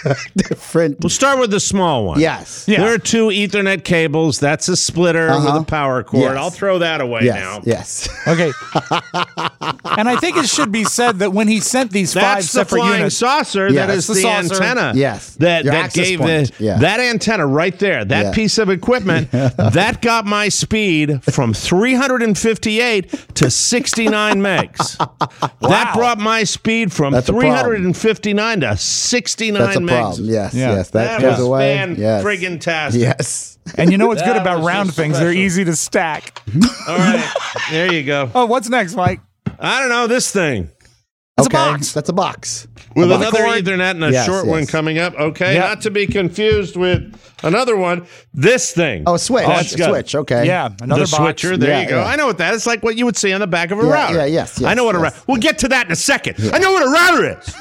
S4: different.
S2: We'll start with the small one.
S4: Yes.
S3: Yeah.
S2: There are two Ethernet cables. That's a splitter
S4: Uh-huh.
S2: with a power cord.
S4: Yes.
S2: I'll throw that away
S4: Yes.
S2: now.
S4: Yes.
S3: Okay. And I think it should be said that when he sent these five
S2: That's the
S3: separate
S2: flying
S3: units,
S2: saucer.
S4: Yeah,
S2: that is
S3: that's
S2: the,
S3: the saucer.
S2: antenna.
S4: Yes.
S2: That
S4: Your
S2: that
S4: access
S2: gave
S4: point.
S2: the
S4: Yeah.
S2: that antenna right there. That
S4: Yeah.
S2: piece of equipment that got my speed from three hundred fifty-eight to sixty-nine megs. That brought my speed from
S4: That's a
S2: three
S4: problem.
S2: hundred fifty-nine to sixty-nine
S4: That's a
S2: megs.
S4: problem. Yes.
S3: Yeah.
S4: Yes. That,
S2: That
S4: goes
S2: was
S4: away.
S2: fan
S4: Yes.
S2: friggin' tastic.
S4: Yes.
S3: and you know what's good
S2: That
S3: about
S2: was
S3: round
S2: just
S3: things? They're
S2: special.
S3: easy to stack.
S2: All right, there you go.
S3: Oh, what's next, Mike?
S2: I don't know this thing.
S3: It's
S4: okay.
S3: a box.
S4: That's a box.
S2: With
S3: With a
S2: another
S3: cord?
S2: Ethernet and a
S4: Yes,
S2: short
S4: yes.
S2: one coming up. Okay,
S3: Yep.
S2: not to be confused with another one. This thing.
S4: Oh, a switch.
S2: That's
S4: a
S2: got
S4: switch. Okay.
S3: Yeah, another
S2: the
S3: box.
S2: switcher. There
S4: Yeah,
S2: you go.
S4: yeah.
S2: I know what that is. It's like what you would see on the back of a
S4: Yeah,
S2: router.
S4: yeah, yes, yes,
S2: I know what a
S4: yes.
S2: router. We'll get to that in a second. I know what a router is.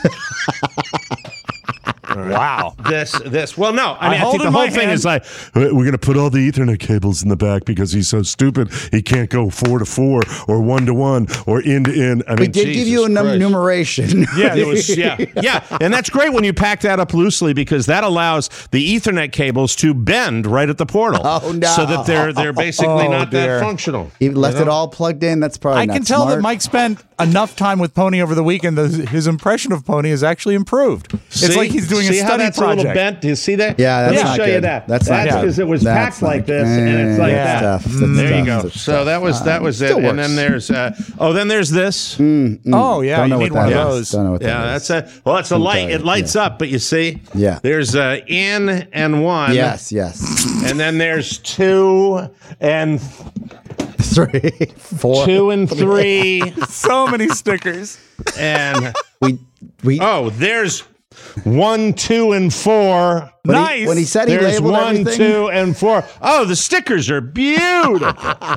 S3: Wow.
S2: this, this. Well, no. I
S3: I
S2: mean, I,
S3: hold
S2: think the
S3: in
S2: whole
S3: my
S2: thing
S3: hand-
S2: is like we're going to put all the Ethernet cables in the back because he's so stupid. He can't go four to four or one to one or end to end. I mean,
S4: We did give you a num-
S2: Jesus Christ.
S4: numeration.
S2: Yeah, it was, yeah, yeah, and that's great when you pack that up loosely because that allows the Ethernet cables to bend right at the portal.
S4: Oh, no.
S2: So that they're they're basically
S3: Oh,
S2: not
S3: dear.
S2: that functional.
S4: He left
S2: You
S4: it
S2: know?
S4: all plugged in. That's probably
S3: I
S4: not
S3: can tell
S4: smart.
S3: that Mike spent enough time with Pony over the weekend that his impression of Pony has actually improved.
S2: See?
S3: It's like he's doing
S2: see
S3: a
S2: how
S3: study
S2: that's
S3: project.
S2: a little bent? Do you see that?
S4: Yeah, that's
S2: Let me
S4: not
S2: show you
S4: good.
S2: that.
S4: That's not good.
S2: because it was
S4: That's
S2: packed like
S4: not-
S2: this, and it's like
S3: Yeah.
S2: that.
S4: Stuff, that's
S2: there you
S4: tough,
S2: go.
S4: that's
S2: So
S4: tough.
S2: that was that was it.
S4: Still
S2: And then
S4: works.
S2: there's uh, oh, then there's this.
S3: Oh, yeah,
S4: Don't
S3: you
S4: know
S3: need
S4: what
S3: one
S4: that
S3: of
S4: is.
S3: those.
S4: Don't know what that
S2: Yeah,
S4: is.
S2: that's a well. It's a light.
S4: Okay,
S2: It lights up, but you see,
S4: Yeah.
S2: There's uh, in and one.
S4: Yes, yes.
S2: And then there's two and
S4: Three, four.
S2: two and three,
S3: So many stickers.
S2: and
S4: We we
S2: oh, there's one, two, and four.
S4: when
S3: Nice.
S4: He, when he said he
S2: There's
S4: labeled
S2: one,
S4: everything.
S2: two, and four. Oh, the stickers are beautiful.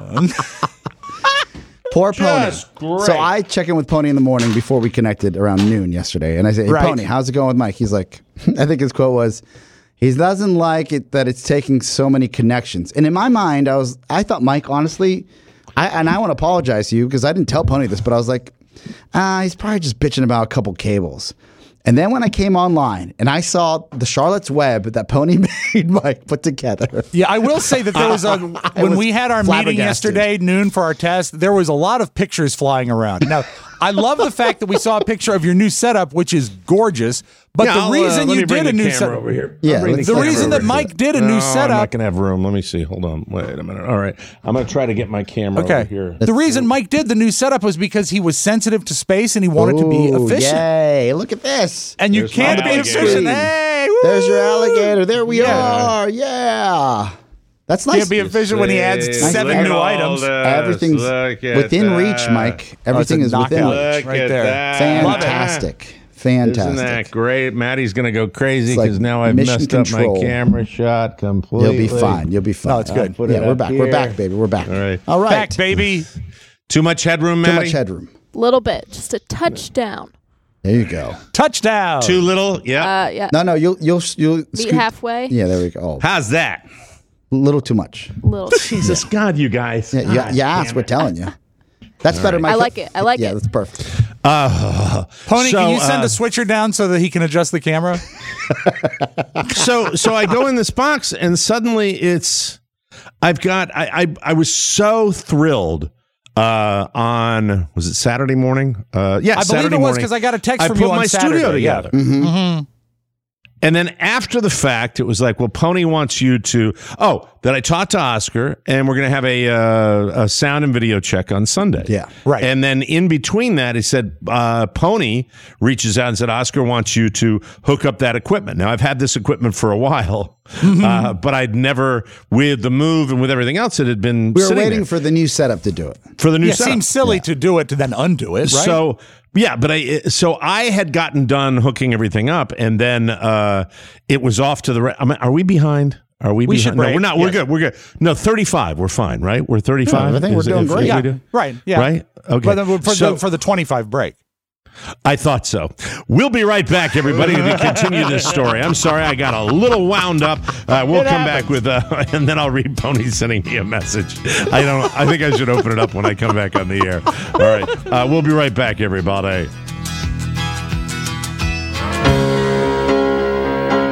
S4: Poor Pony.
S2: Just great.
S4: So I check in with Pony in the morning before we connected around noon yesterday, and I say, "Hey,
S3: Right.
S4: Pony, how's it going with Mike?" He's like, I think his quote was, "He doesn't like it that it's taking so many connections." And in my mind, I was, I thought Mike, honestly, I and I want to apologize to you because I didn't tell Pony this, but I was like, ah, he's probably just bitching about a couple cables. And then when I came online and I saw the Charlotte's Web that Pony made Mike put together.
S3: Yeah, I will say that there was a when
S4: was
S3: we had our meeting
S4: flabbergasted.
S3: yesterday noon for our test, there was a lot of pictures flying around. Now, I love the fact that we saw a picture of your new setup, which is gorgeous. But
S2: Yeah,
S3: the
S2: I'll, uh,
S3: reason
S2: let
S3: you
S2: me bring
S3: did a
S2: the
S3: new
S2: camera
S3: setup
S2: over here.
S4: Yeah,
S2: I'll bring
S4: let's
S3: The
S4: camera
S3: reason that
S4: over
S3: Mike did a new
S2: No, I'm
S3: setup.
S2: not gonna have room. Let me see. Hold on. Wait a minute. All right, I'm gonna try to get my camera over
S3: Okay.
S2: here.
S3: The reason Mike did the new setup was because he was sensitive to space and he wanted to be
S4: Ooh,
S3: efficient.
S4: Yay, look at this.
S3: And you
S2: There's
S3: can't
S2: my
S3: be
S2: alligator.
S3: efficient. Hey, woo!
S4: There's your alligator. There we
S3: Yeah.
S4: are. Yeah. That's nice.
S3: Can't be efficient when he adds
S2: See,
S3: seven
S2: look
S3: new
S2: at all
S3: items.
S2: this.
S4: Everything's
S2: Look at
S4: within
S2: that.
S4: reach, Mike. Everything
S3: a
S4: is within
S3: knockout.
S4: reach.
S2: Look
S3: Right
S2: at
S3: there.
S2: that.
S4: Fantastic.
S2: Isn't that
S4: Fantastic.
S2: great? Maddie's going to go crazy
S4: It's like
S2: because now I've
S4: mission
S2: messed
S4: control.
S2: up my camera shot completely.
S4: You'll be fine. You'll be fine.
S3: No, it's good.
S2: I'll put
S4: Yeah,
S2: it
S4: we're
S2: up
S4: back. We're
S2: here.
S4: back, baby. We're back.
S2: All right.
S4: All right.
S3: Back, baby.
S2: Too much headroom,
S4: Too
S2: Maddie?
S4: much headroom.
S11: Little bit, just a touchdown.
S4: There you go.
S3: Touchdown.
S2: Too little? Yeah.
S11: Uh, yeah.
S4: No, no, you'll you'll you'll
S11: Meet
S4: scoot-
S11: halfway.
S4: Yeah, there we go. Oh,
S2: How's that?
S4: a little too much.
S11: Little.
S2: Jesus God, you guys.
S4: Yeah,
S2: God
S4: you, you asked.
S2: damn
S4: We're
S2: it.
S4: telling you. That's better, Mike.
S11: I like it. I like
S4: yeah,
S11: it.
S4: that's perfect.
S2: Uh,
S3: Pony,
S2: so,
S3: can you send
S2: uh,
S3: a switcher down so that he can adjust the camera?
S2: so so I go in this box and suddenly it's I've got I I, I was so thrilled uh on was it Saturday morning? Uh yeah,
S3: I believe
S2: Saturday
S3: it was
S2: morning.
S3: because I got a text
S2: I
S3: from
S2: put
S3: you on
S2: my
S3: Saturday.
S2: studio
S3: Yeah.
S2: together.
S3: Mm-hmm.
S2: And then after the fact, it was like, well, Pony wants you to. Oh, that I talked to Oscar, and we're going to have a, uh, a sound and video check on Sunday.
S4: Yeah,
S3: right.
S2: And then in between that, he said, uh, Pony reaches out and said, Oscar wants you to hook up that equipment. Now, I've had this equipment for a while, uh, but I'd never, with the move and with everything else, it had been
S4: We were
S2: sitting
S4: waiting
S2: there.
S4: for the new setup to do it.
S2: for the new
S3: Yeah,
S2: setup.
S3: seems silly to do it to then undo it, right?
S2: So yeah, but I so I had gotten done hooking everything up, and then uh, it was off to the. Re- I mean, are we behind? Are we?
S3: We
S2: behind?
S3: should
S2: No,
S3: break,
S2: we're not. We're
S3: yes.
S2: good. We're good. No, thirty-five. We're fine, right? We're thirty-five.
S4: Yeah, I think we're
S2: Is it-
S4: doing
S2: if-
S4: great.
S2: if we
S3: yeah,
S2: do?
S3: right. Yeah.
S2: Right? Okay.
S3: But then for,
S2: So-
S3: the, for the twenty-five break.
S2: I thought so. We'll be right back, everybody, to continue this story. I'm sorry, I got a little wound up. Uh, we'll
S3: It
S2: come
S3: happens.
S2: back with, uh, and then I'll read Pony sending me a message. I don't. I think I should open it up when I come back on the air. All right, uh, we'll be right back, everybody.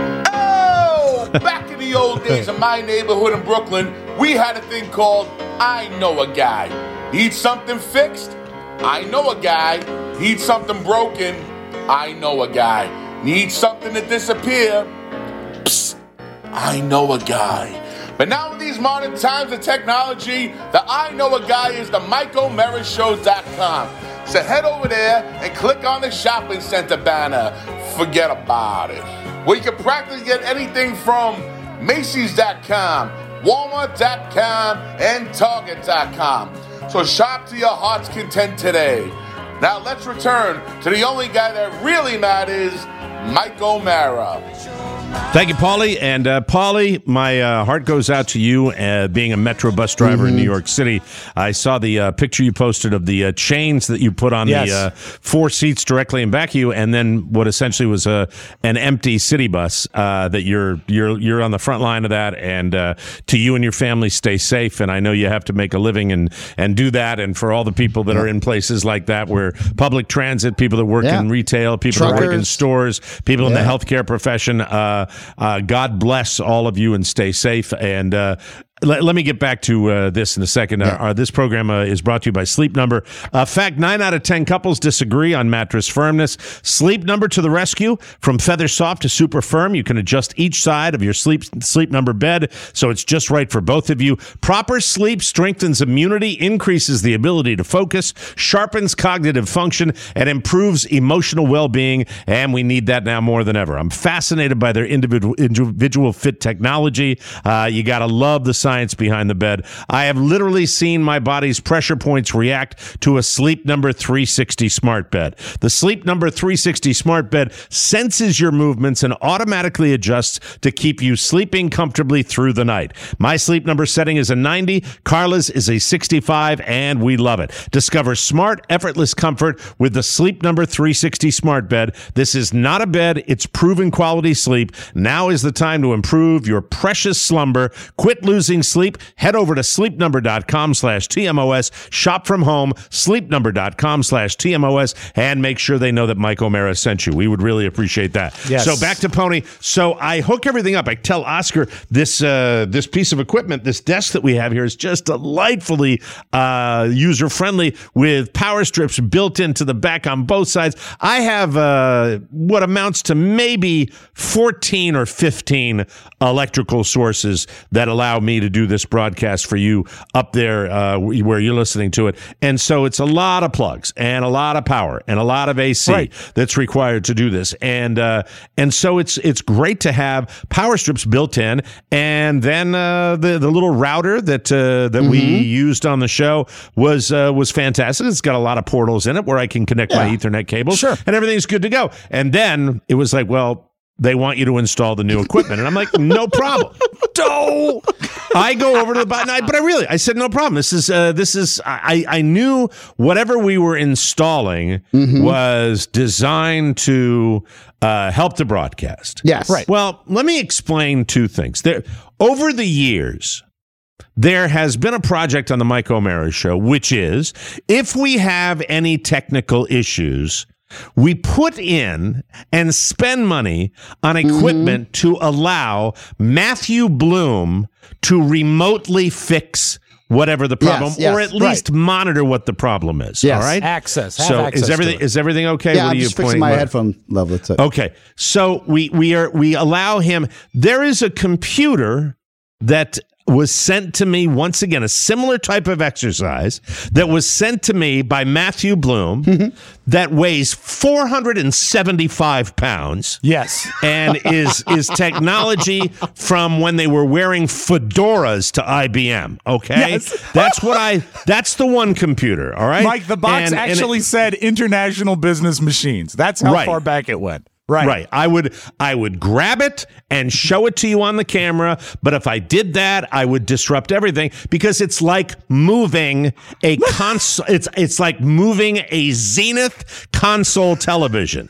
S12: Back in the old days in my neighborhood in Brooklyn, we had a thing called I Know a Guy. Need something fixed? I know a guy. Need something broken? I know a guy. Need something to disappear? Psst, I know a guy. But now in these modern times of technology, the I Know a Guy is the Mike O'Mara Show dot com. So head over there and click on the shopping center banner. Forget about it. Where you can practically get anything from Macy's dot com, Walmart dot com, and Target dot com. So shop to your heart's content today. Now let's return to the only guy that really matters, Mike O'Mara.
S2: Thank you, Paulie. And uh, Paulie, my uh, heart goes out to you uh, being a Metro bus driver mm-hmm. in New York City. I saw the uh, picture you posted of the uh, chains that you put on yes. the uh, four seats directly in back of you, and then what essentially was a an empty city bus. Uh, that you're you're you're on the front line of that, and uh, to you and your family, stay safe. And I know you have to make a living and and do that. And for all the people that are in places like that, where public transit, people that work yeah. in retail, people Truckers. that work in stores, people yeah. in the healthcare profession. Uh, Uh, God bless all of you and stay safe. And uh, let, let me get back to uh, this in a second. Yeah. Uh, this program uh, is brought to you by Sleep Number. Uh, fact, nine out of ten couples disagree on mattress firmness. Sleep Number to the rescue. From feather soft to super firm, you can adjust each side of your Sleep Sleep Number bed so it's just right for both of you. Proper sleep strengthens immunity, increases the ability to focus, sharpens cognitive function, and improves emotional well-being. And we need that now more than ever. I'm fascinated by their individual individual fit technology. Uh, you got to love the science behind the bed. I have literally seen my body's pressure points react to a Sleep Number three sixty smart bed. The Sleep Number three sixty smart bed senses your movements and automatically adjusts to keep you sleeping comfortably through the night. My Sleep Number setting is a ninety. Carla's is a sixty-five, and we love it. Discover smart, effortless comfort with the Sleep Number three sixty smart bed. This is not a bed. It's proven quality sleep. Now is the time to improve your precious slumber. Quit losing sleep. Head over to sleepnumber.com slash TMOS. Shop from home, sleepnumber.com slash TMOS, and make sure they know that Mike O'Mara sent you. We would really appreciate that.
S3: Yes.
S2: So back to Pony. So I hook everything up. I tell Oscar this uh, this piece of equipment, this desk that we have here is just delightfully uh, user-friendly with power strips built into the back on both sides. I have uh, what amounts to maybe fourteen or fifteen electrical sources that allow me to do this broadcast for you up there uh, where you're listening to it. And so it's a lot of plugs and a lot of power and a lot of A C right. that's required to do this. And uh, and so it's it's great to have power strips built in. And then uh, the the little router that uh, that mm-hmm. we used on the show was uh, was fantastic. It's got a lot of portals in it where I can connect yeah. my Ethernet cables,
S3: sure.
S2: and everything's good to go. And then it was like, well, they want you to install the new equipment. And I'm like, no problem. No. I go over to the button, I, but I really, I said, no problem. This is, uh, this is, I, I knew whatever we were installing mm-hmm. was designed to uh, help the broadcast.
S4: Yes.
S2: Right. Well, let me explain two things. There, over the years, there has been a project on the Mike O'Mara Show, which is if we have any technical issues, we put in and spend money on equipment mm-hmm. to allow Matthew Bloom to remotely fix whatever the problem,
S4: yes, yes,
S2: or at least
S4: right.
S2: monitor what the problem is.
S4: Yes.
S2: All right,
S3: access. Have
S2: so
S3: access
S2: is everything
S3: to it.
S2: is everything okay?
S4: Yeah,
S2: what
S4: I'm
S2: are you
S4: just fixing
S2: pointing
S4: my
S2: with?
S4: headphone level. That's it.
S2: Okay, so we we are we allow him. There is a computer that was sent to me, once again, a similar type of exercise that was sent to me by Matthew Bloom mm-hmm. that weighs four hundred seventy-five pounds.
S3: Yes.
S2: And is is technology from when they were wearing fedoras to I B M. Okay?
S3: Yes.
S2: That's what I, that's the one computer, all right?
S3: Mike, the box
S2: and,
S3: actually
S2: and it,
S3: said International Business Machines. That's how
S2: right.
S3: far back it went. Right.
S2: Right. I would I would grab it and show it to you on the camera, but if I did that, I would disrupt everything because it's like moving a console it's it's like moving a Zenith console television.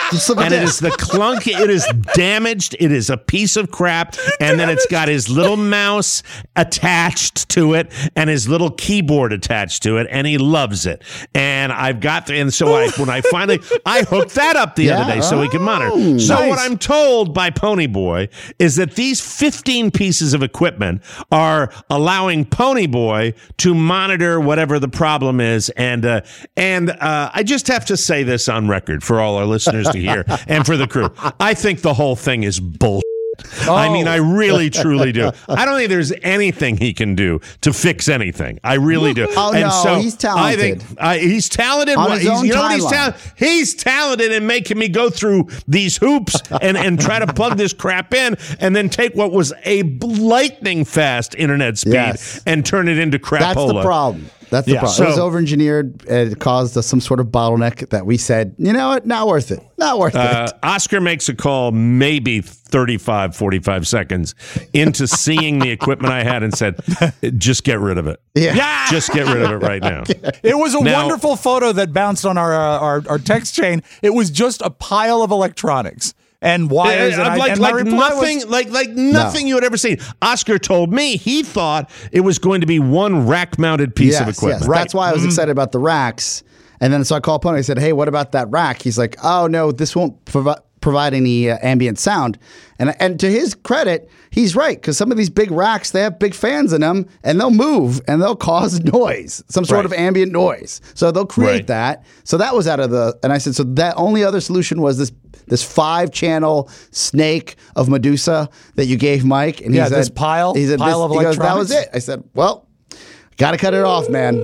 S2: and it is the clunk. It is damaged. It is a piece of crap. And then it's got his little mouse attached to it and his little keyboard attached to it, and he loves it. And I've got to, and so I, when I finally, I hooked that up the
S4: Yeah?
S2: other day so he can monitor.
S4: Oh,
S2: So
S4: nice.
S2: what I'm told by Pony Boy is that these fifteen pieces of equipment are allowing Pony Boy to monitor whatever the problem is. And uh, and uh, I just have to say this on record for all our listeners to hear and for the crew. I think the whole thing is bullshit.
S3: Oh.
S2: I mean, I really, truly do. I don't think there's anything he can do to fix anything. I really do.
S4: Oh,
S2: and
S4: no,
S2: so
S4: he's talented.
S2: I think uh, he's talented.
S4: On
S2: Well,
S4: his
S2: he's-
S4: own
S2: you know what he's
S4: timeline.
S2: talented? He's talented in making me go through these hoops and, and try to plug this crap in and then take what was a lightning fast internet speed
S4: Yes.
S2: and turn it into crapola.
S4: That's the problem. That's the
S2: Yeah,
S4: problem.
S2: so-
S4: it was over-engineered. It caused uh, some sort of bottleneck that we said, you know what, not worth it. Not worth
S2: Uh,
S4: it.
S2: Oscar makes a call maybe thirty-five, forty-five seconds into seeing the equipment I had and said, just get rid of it.
S4: Yeah.
S2: Just get rid of it right now.
S3: It was a
S2: Now-
S3: wonderful photo that bounced on our, uh, our our text chain. It was just a pile of electronics and wires.
S2: Uh,
S3: and I,
S2: like
S3: and my
S2: like
S3: reply
S2: nothing,
S3: was,
S2: like like nothing you had ever seen. Oscar told me he thought it was going to be one rack-mounted piece
S4: yes,
S2: of equipment.
S4: Yes. That's why I was excited about the racks. And then so I called Pony. I said, hey, what about that rack? He's like, oh, no, this won't provi- provide any uh, ambient sound. And and to his credit, he's right, because some of these big racks, they have big fans in them, and they'll move, and they'll cause noise, some sort
S2: Right.
S4: of ambient noise. So they'll create
S2: Right.
S4: that. So that was out of the, and I said, so that only other solution was this this five-channel snake of Medusa that you gave Mike. And he
S3: Yeah,
S4: said,
S3: this pile-
S4: he said,
S3: pile of
S4: he goes, that was
S3: electronics?
S4: it. I said, well, got to cut it off, man.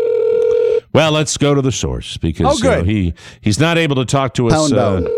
S2: Well, let's go to the source because
S3: Oh, good.
S2: uh, he he's not able to talk to us
S4: Pound
S2: uh,
S4: bone.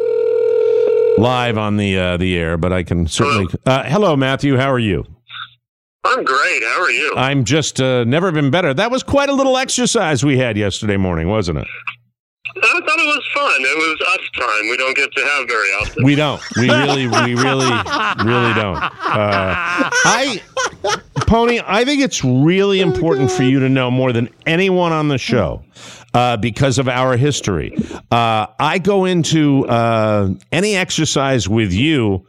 S2: live on the uh, the air, but I can certainly. Uh, hello, Matthew. How are you?
S5: I'm great. How are you?
S2: I'm just uh, never been better. That was quite a little exercise we had yesterday morning, wasn't it?
S5: I thought it was fun. It was us time. We don't get to have very often.
S2: We don't. We really, we really, really don't. Uh, I, Pony, I think it's really important for you to know more than anyone on the show uh, because of our history. Uh, I go into uh, any exercise with you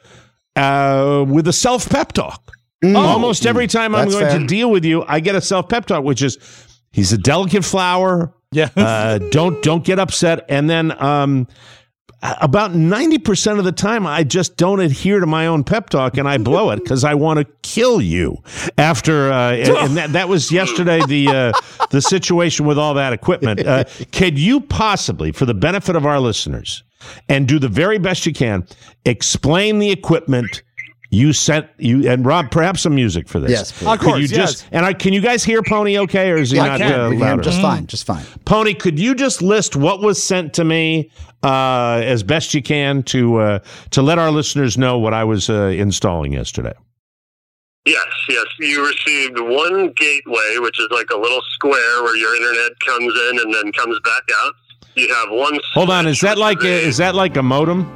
S2: uh, with a self-pep talk. Almost every time I'm
S4: That's
S2: going
S4: fair.
S2: to deal with you, I get a self-pep talk, which is he's a delicate flower.
S3: Yeah.
S2: uh, don't don't get upset. And then um, about ninety percent of the time, I just don't adhere to my own pep talk, and I blow it because I want to kill you. After uh, and, and that that was yesterday the uh, the situation with all that equipment. Uh, could you possibly, for the benefit of our listeners, and do the very best you can, explain the equipment? You sent you and Rob, perhaps some music for this.
S4: Yes, please.
S3: Of
S2: Could
S3: course,
S2: you just
S3: yes.
S2: and I, can you guys hear Pony okay, or is he
S4: Yeah,
S2: not
S4: I can.
S2: uh,
S4: We can hear him
S2: louder?
S4: just fine, just fine.
S2: Pony, could you just list what was sent to me uh, as best you can to uh, to let our listeners know what I was uh, installing yesterday?
S5: Yes, yes. You received one gateway, which is like a little square where your internet comes in and then comes back out. You have one.
S2: Hold on, is
S5: switch,
S2: that
S5: which
S2: like a, is that like a modem?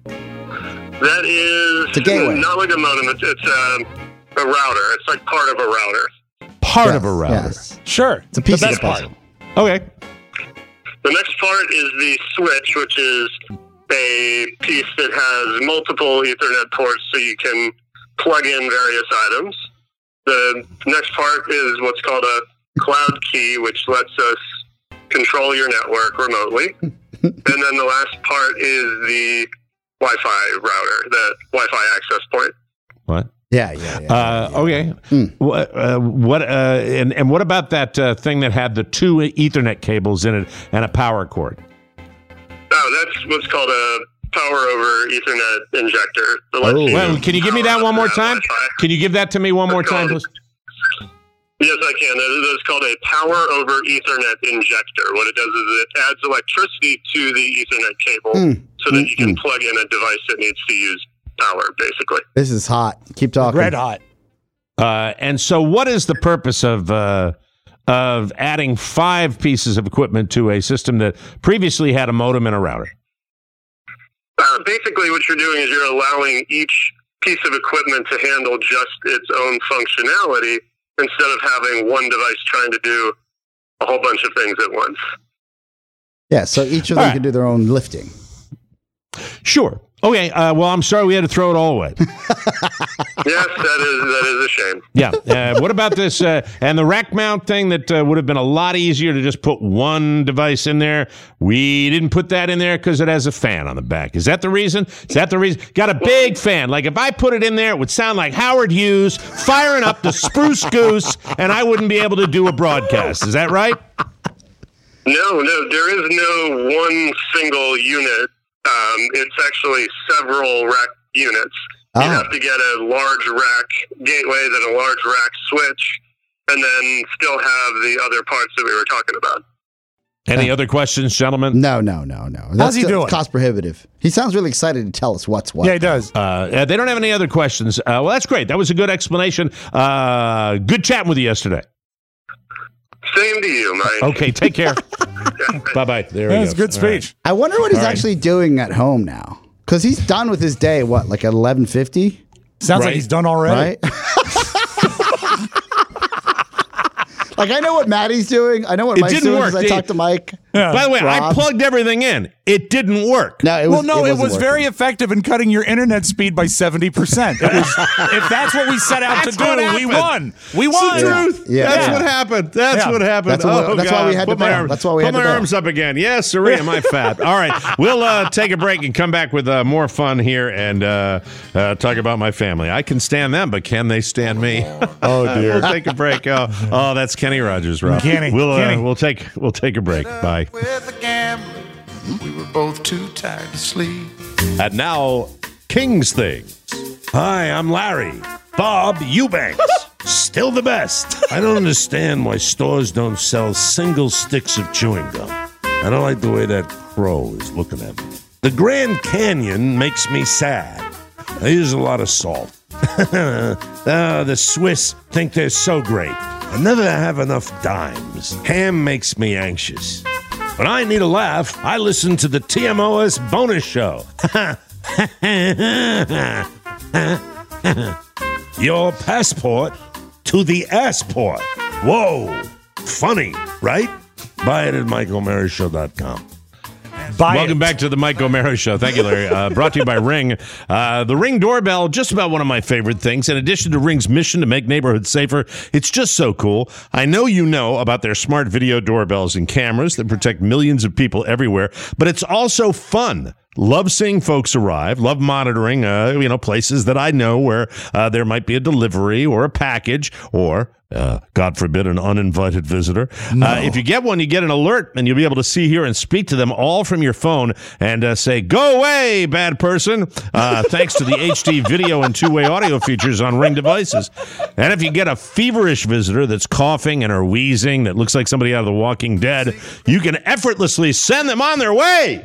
S5: That is
S4: It's a gateway.
S5: not like a modem. It's, it's um, a router. It's like part of a router.
S2: Part
S4: Yes,
S2: of a router.
S4: Yes.
S3: Sure.
S4: It's a piece
S3: the
S4: of
S3: best
S4: the
S3: part.
S4: puzzle.
S2: Okay.
S5: The next part is the switch, which is a piece that has multiple Ethernet ports so you can plug in various items. The next part is what's called a cloud key, which lets us control your network remotely. And then the last part is the Wi-Fi router, the Wi-Fi access point.
S2: What?
S4: Yeah, yeah, yeah.
S2: Uh, okay. What? Uh, what? Uh, and and what about that uh, thing that had the two Ethernet cables in it and a power cord?
S5: Oh, that's what's called a power over Ethernet injector. that lets
S4: Oh.
S5: you
S2: Well, can you give me that
S5: power
S2: one more
S5: up
S2: time?
S5: Wi-Fi.
S2: Can you give that to me one more time, please?
S5: Yes, I can. That is called a power over Ethernet injector. What it does is it adds electricity to the Ethernet cable
S4: Mm.
S5: so that
S4: Mm,
S5: you can
S4: mm.
S5: plug in a device that needs to use power, basically.
S4: This is hot. Keep talking.
S3: Red hot.
S2: Uh, and so, what is the purpose of uh, of adding five pieces of equipment to a system that previously had a modem and a router?
S5: Uh, basically, what you're doing is you're allowing each piece of equipment to handle just its own functionality instead of having one device trying to do a whole bunch of things at once.
S4: Yeah, so each of them
S2: All right.
S4: can do their own lifting.
S2: Sure. Okay, uh, well, I'm sorry we had to throw it all away.
S5: Yes, that is that is a shame.
S2: Yeah. Uh, what about this uh, and the rack mount thing that uh, would have been a lot easier to just put one device in there? We didn't put that in there because it has a fan on the back. Is that the reason? Is that the reason? Got a big fan. Like if I put it in there, it would sound like Howard Hughes firing up the Spruce Goose, and I wouldn't be able to do a broadcast. Is that right?
S5: No, no, there is no one single unit. Um, it's actually several rack units. You
S4: Oh.
S5: have to get a large rack gateway, then a large rack switch, and then still have the other parts that we were talking about.
S2: Any other questions, gentlemen?
S4: No, no, no, no. That's
S3: How's he
S4: still
S3: doing?
S4: Cost prohibitive. He sounds really excited to tell us what's what.
S3: Yeah, he does.
S2: Uh, they don't have any other questions. Uh, well, that's great. That was a good explanation. Uh, good chatting with you yesterday.
S5: Same to you, Mike.
S2: Okay, take care. Bye-bye. There we go.
S3: That's a good
S2: All right.
S3: speech.
S4: I wonder what he's
S2: All right.
S4: actually doing at home now. Because he's done with his day, what, like at eleven fifty?
S3: Sounds
S2: Right.
S3: like he's done already.
S4: Right? Like, I know what Maddie's doing. I know what
S2: It
S4: Mike's
S2: didn't
S4: doing
S2: work.
S4: because I
S2: They-
S4: talked to Mike.
S3: Yeah.
S2: By the way, I
S4: Rob.
S2: plugged everything in. It didn't work.
S4: No, it was,
S3: Well, no, it,
S4: wasn't
S3: was
S4: working.
S3: very effective in cutting your internet speed by seventy percent. It was, if that's what we set out to
S2: That's what
S3: do, we
S2: happened.
S3: won. We
S2: It's
S3: won.
S2: the truth.
S4: Yeah.
S2: That's
S4: Yeah.
S2: what happened. That's
S3: Yeah.
S2: what happened.
S4: That's what-
S2: oh,
S4: that's why
S2: God.
S4: we had to
S2: put my
S4: bail.
S2: arm-
S4: That's why we
S2: put
S4: had to
S2: my
S4: bail.
S2: arms up again. Yes, sir. Am I fat? All right. We'll uh, take a break and come back with uh, more fun here and uh, uh, talk about my family. I can stand them, but can they stand me? Oh, dear. We'll take a break. Oh, oh that's Kenny Rogers, Rob.
S3: Kenny,
S2: We'll, uh,
S3: Kenny.
S2: we'll take we'll take a break. Bye.
S13: With a gambler, we were both too tired to sleep.
S2: And now, King's Things. Hi, I'm Larry. Bob Eubanks. Still the best. I don't understand why stores don't sell single sticks of chewing gum. I don't like the way that crow is looking at me. The Grand Canyon makes me sad. I use a lot of salt. uh, the Swiss think they're so great. I never have enough dimes. Ham makes me anxious. When I need a laugh, I listen to the T M O S bonus show. Your passport to the assport. Whoa. Funny, right? Buy it at Mike O'Mara Show dot com.
S3: Buy
S2: Welcome
S3: it.
S2: back to the Mike O'Mara Show. Thank you, Larry. Uh, brought to you by Ring. Uh, the Ring doorbell, just about one of my favorite things. In addition to Ring's mission to make neighborhoods safer, it's just so cool. I know you know about their smart video doorbells and cameras that protect millions of people everywhere, but it's also fun. Love seeing folks arrive. Love monitoring, uh, you know, places that I know where uh, there might be a delivery or a package or, uh, God forbid, an uninvited visitor.
S3: No.
S2: Uh, if you get one, you get an alert, and you'll be able to see, hear, and speak to them all from your phone and uh, say, "Go away, bad person!" Uh, thanks to the H D video and two-way audio features on Ring devices. And if you get a feverish visitor that's coughing and or wheezing that looks like somebody out of The Walking Dead, you can effortlessly send them on their way.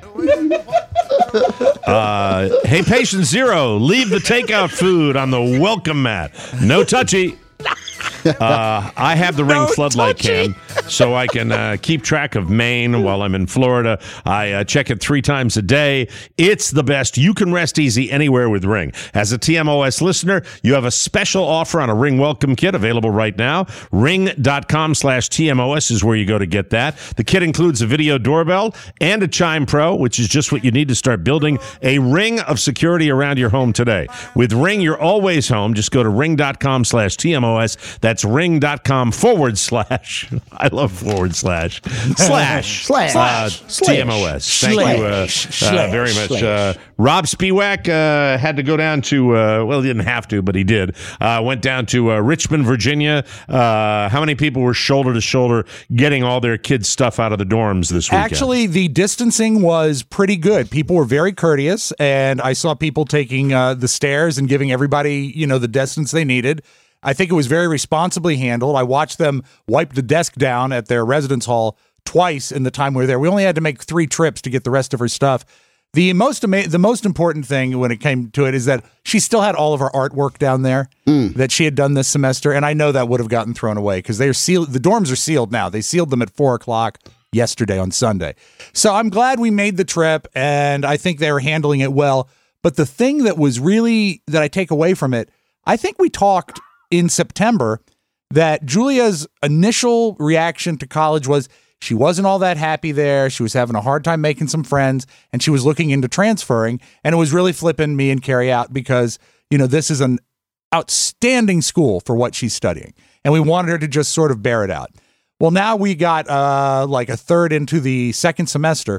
S2: Uh, hey, patient zero, leave the takeout food on the welcome mat. No touchy. Uh, I have the Ring
S3: No
S2: floodlight
S3: touchy.
S2: cam, so I can uh, keep track of Maine while I'm in Florida. I uh, check it three times a day. It's the best. You can rest easy anywhere with Ring. As a T M O S listener, you have a special offer on a Ring welcome kit available right now. Ring.com slash TMOS is where you go to get that. The kit includes a video doorbell and a Chime Pro, which is just what you need to start building a ring of security around your home today. With Ring, you're always home. Just go to ring.com slash TMOS. That's ring.com forward slash. I love forward slash. Slash.
S4: Slash.
S2: Uh,
S4: Slash.
S2: T M O S. Thank
S4: Slash.
S2: you uh, uh,
S4: Slash.
S2: very much.
S4: Slash.
S2: Uh, Rob Spiewak uh, had to go down to, uh, well, he didn't have to, but he did. Uh, went down to uh, Richmond, Virginia. Uh, how many people were shoulder to shoulder getting all their kids' stuff out of the dorms this weekend?
S3: Actually, the distancing was pretty good. People were very courteous, and I saw people taking uh, the stairs and giving everybody, you know, the distance they needed. I think it was very responsibly handled. I watched them wipe the desk down at their residence hall twice in the time we were there. We only had to make three trips to get the rest of her stuff. The most ama- the most important thing when it came to it is that she still had all of her artwork down there that she had done this semester, and I know that would have gotten thrown away because they're sealed. The dorms are sealed now. They sealed them at four o'clock yesterday on Sunday. So I'm glad we made the trip, and I think they were handling it well. But the thing that was really that I take away from it, I think we talked in September that Julia's initial reaction to college was She wasn't all that happy there. She was having a hard time making some friends, and she was looking into transferring. And it was really flipping me and Carrie out because, you know, this is an outstanding school for what she's studying. And we wanted her to just sort of bear it out. Well, now we got uh, like a third into the second semester.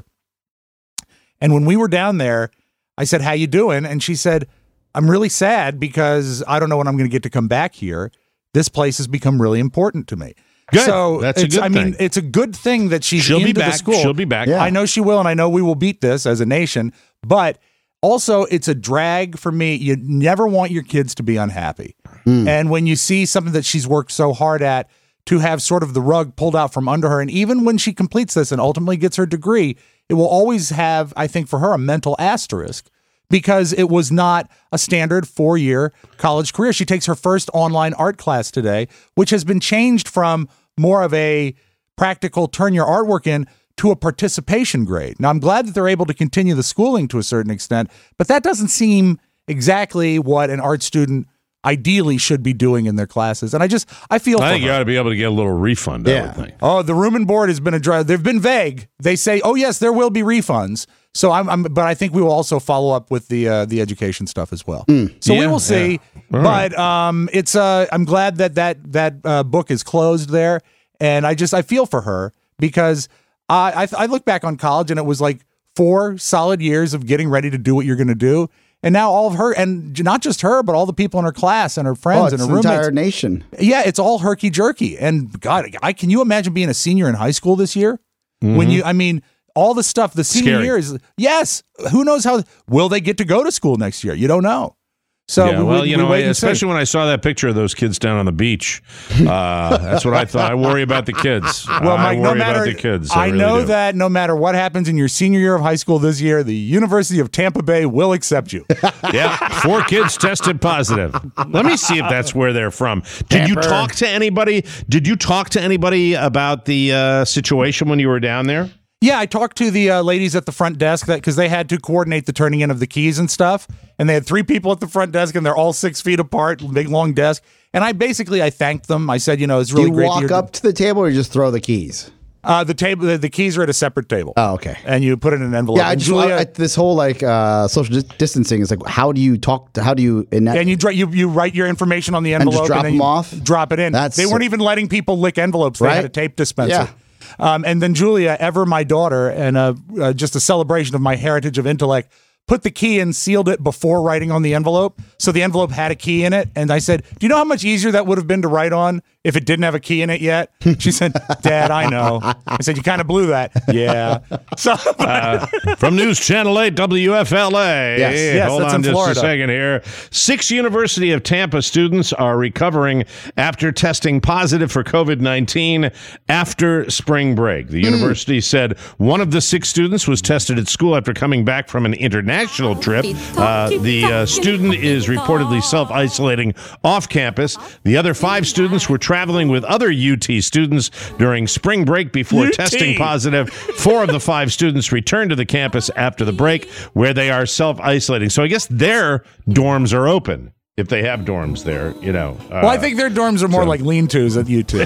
S3: And when we were down there, I said, how you doing? And she said, I'm really sad because I don't know when I'm going to get to come back here. This place has become really important to me.
S2: Good.
S3: So
S2: That's a
S3: it's,
S2: good
S3: I mean,
S2: thing.
S3: it's a good thing that she's
S2: She'll
S3: into
S2: be
S3: the
S2: back.
S3: school.
S2: She'll be back.
S3: I know she will, and I know we will beat this as a nation. But also, it's a drag for me. You never want your kids to be unhappy. Mm. And when you see something that she's worked so hard at, to have sort of the rug pulled out from under her, and even when she completes this and ultimately gets her degree, it will always have, I think, for her, a mental asterisk because it was not a standard four-year college career. She takes her first online art class today, which has been changed from more of a practical turn your artwork in to a participation grade. Now, I'm glad that they're able to continue the schooling to a certain extent, but that doesn't seem exactly what an art student ideally should be doing in their classes. And I just, I feel
S2: I
S3: for
S2: think
S3: her.
S2: you ought to be able to get a little refund, I
S3: Yeah.
S2: would think.
S3: Oh, the room and board has been a dry. They've been vague. They say, oh yes, there will be refunds. So I'm, I'm but I think we will also follow up with the uh, the education stuff as well. So we
S2: Yeah,
S3: will see.
S2: yeah. All
S3: But um, it's uh, I'm glad that that that uh, book is closed there, and I just I feel for her because I I, I look back on college and it was like four solid years of getting ready to do what you're going to do. And now all of her, and not just her, but all the people in her class and her friends
S4: Oh,
S3: and
S4: it's
S3: her
S4: the
S3: roommates.
S4: entire nation.
S3: Yeah, it's all herky jerky. And God, I can you imagine being a senior in high school this year? When you, I mean, all the stuff the senior
S2: Scary.
S3: year is. Yes, who knows how will they get to go to school next year? You don't know. So
S2: yeah,
S3: we,
S2: well,
S3: we,
S2: you
S3: we
S2: know,
S3: wait and see.
S2: especially when I saw that picture of those kids down on the beach, uh, that's what I thought. I worry about the kids.
S3: Well,
S2: I
S3: Mike,
S2: worry
S3: no matter
S2: about the kids.
S3: I,
S2: I, really
S3: know
S2: do.
S3: that no matter what happens in your senior year of high school this year, the University of Tampa Bay will accept you.
S2: Yeah, four kids tested positive. Let me see if that's where they're from. Did you
S3: Tampa.
S2: talk to anybody? Did you talk to anybody about the uh, situation when you were down there?
S3: Yeah, I talked to the uh, ladies at the front desk that because they had to coordinate the turning in of the keys and stuff, and they had three people at the front desk, and they're all six feet apart, big long desk. And I basically I thanked them. I said, you know, it's really
S4: Do you
S3: great.
S4: walk
S3: that you're-
S4: up to the table or you just throw the keys?
S3: Uh, the table, the, the keys are at a separate table.
S4: Oh, okay.
S3: And you put it in an envelope.
S4: Yeah, I
S3: and
S4: just,
S3: Julia,
S4: I, this whole like uh, social dis- distancing is like, how do you talk? To, how do you in that?
S3: and you, dra- you you write your information on the
S4: And just
S3: envelope
S4: drop
S3: then
S4: them
S3: you
S4: off?
S3: Drop it in.
S4: That's
S3: they weren't even letting people lick envelopes. They had
S4: Right?
S3: a tape dispenser.
S4: Yeah.
S3: Um, and then Julia, ever my daughter, and uh, uh, just a celebration of my heritage of intellect, put the key in, sealed it before writing on the envelope. So the envelope had a key in it. And I said, do you know how much easier that would have been to write on if it didn't have a key in it yet? She said, Dad, I know. I said, you kind of blew that. Yeah. So
S2: Uh, from News Channel eight W F L A.
S3: Yes, yes,
S2: Hold
S3: that's
S2: on
S3: in
S2: just
S3: Florida.
S2: a second here. Six University of Tampa students are recovering after testing positive for COVID nineteen after spring break. The university said one of the six students was tested at school after coming back from an international trip. Uh, the uh, student is reportedly self-isolating off campus. The other five students were traveling with other U T students during spring break before
S3: U T.
S2: testing positive. Four of the five students returned to the campus after the break, where they are self-isolating. So I guess their dorms are open if they have dorms there. You know. Uh,
S3: well, I think their dorms are more like lean-tos at U T.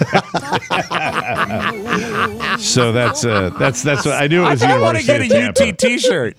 S2: so. That's uh, that's that's what I knew. It was
S3: I want to
S2: University
S3: get a
S2: of Tampa.
S3: U T T-shirt.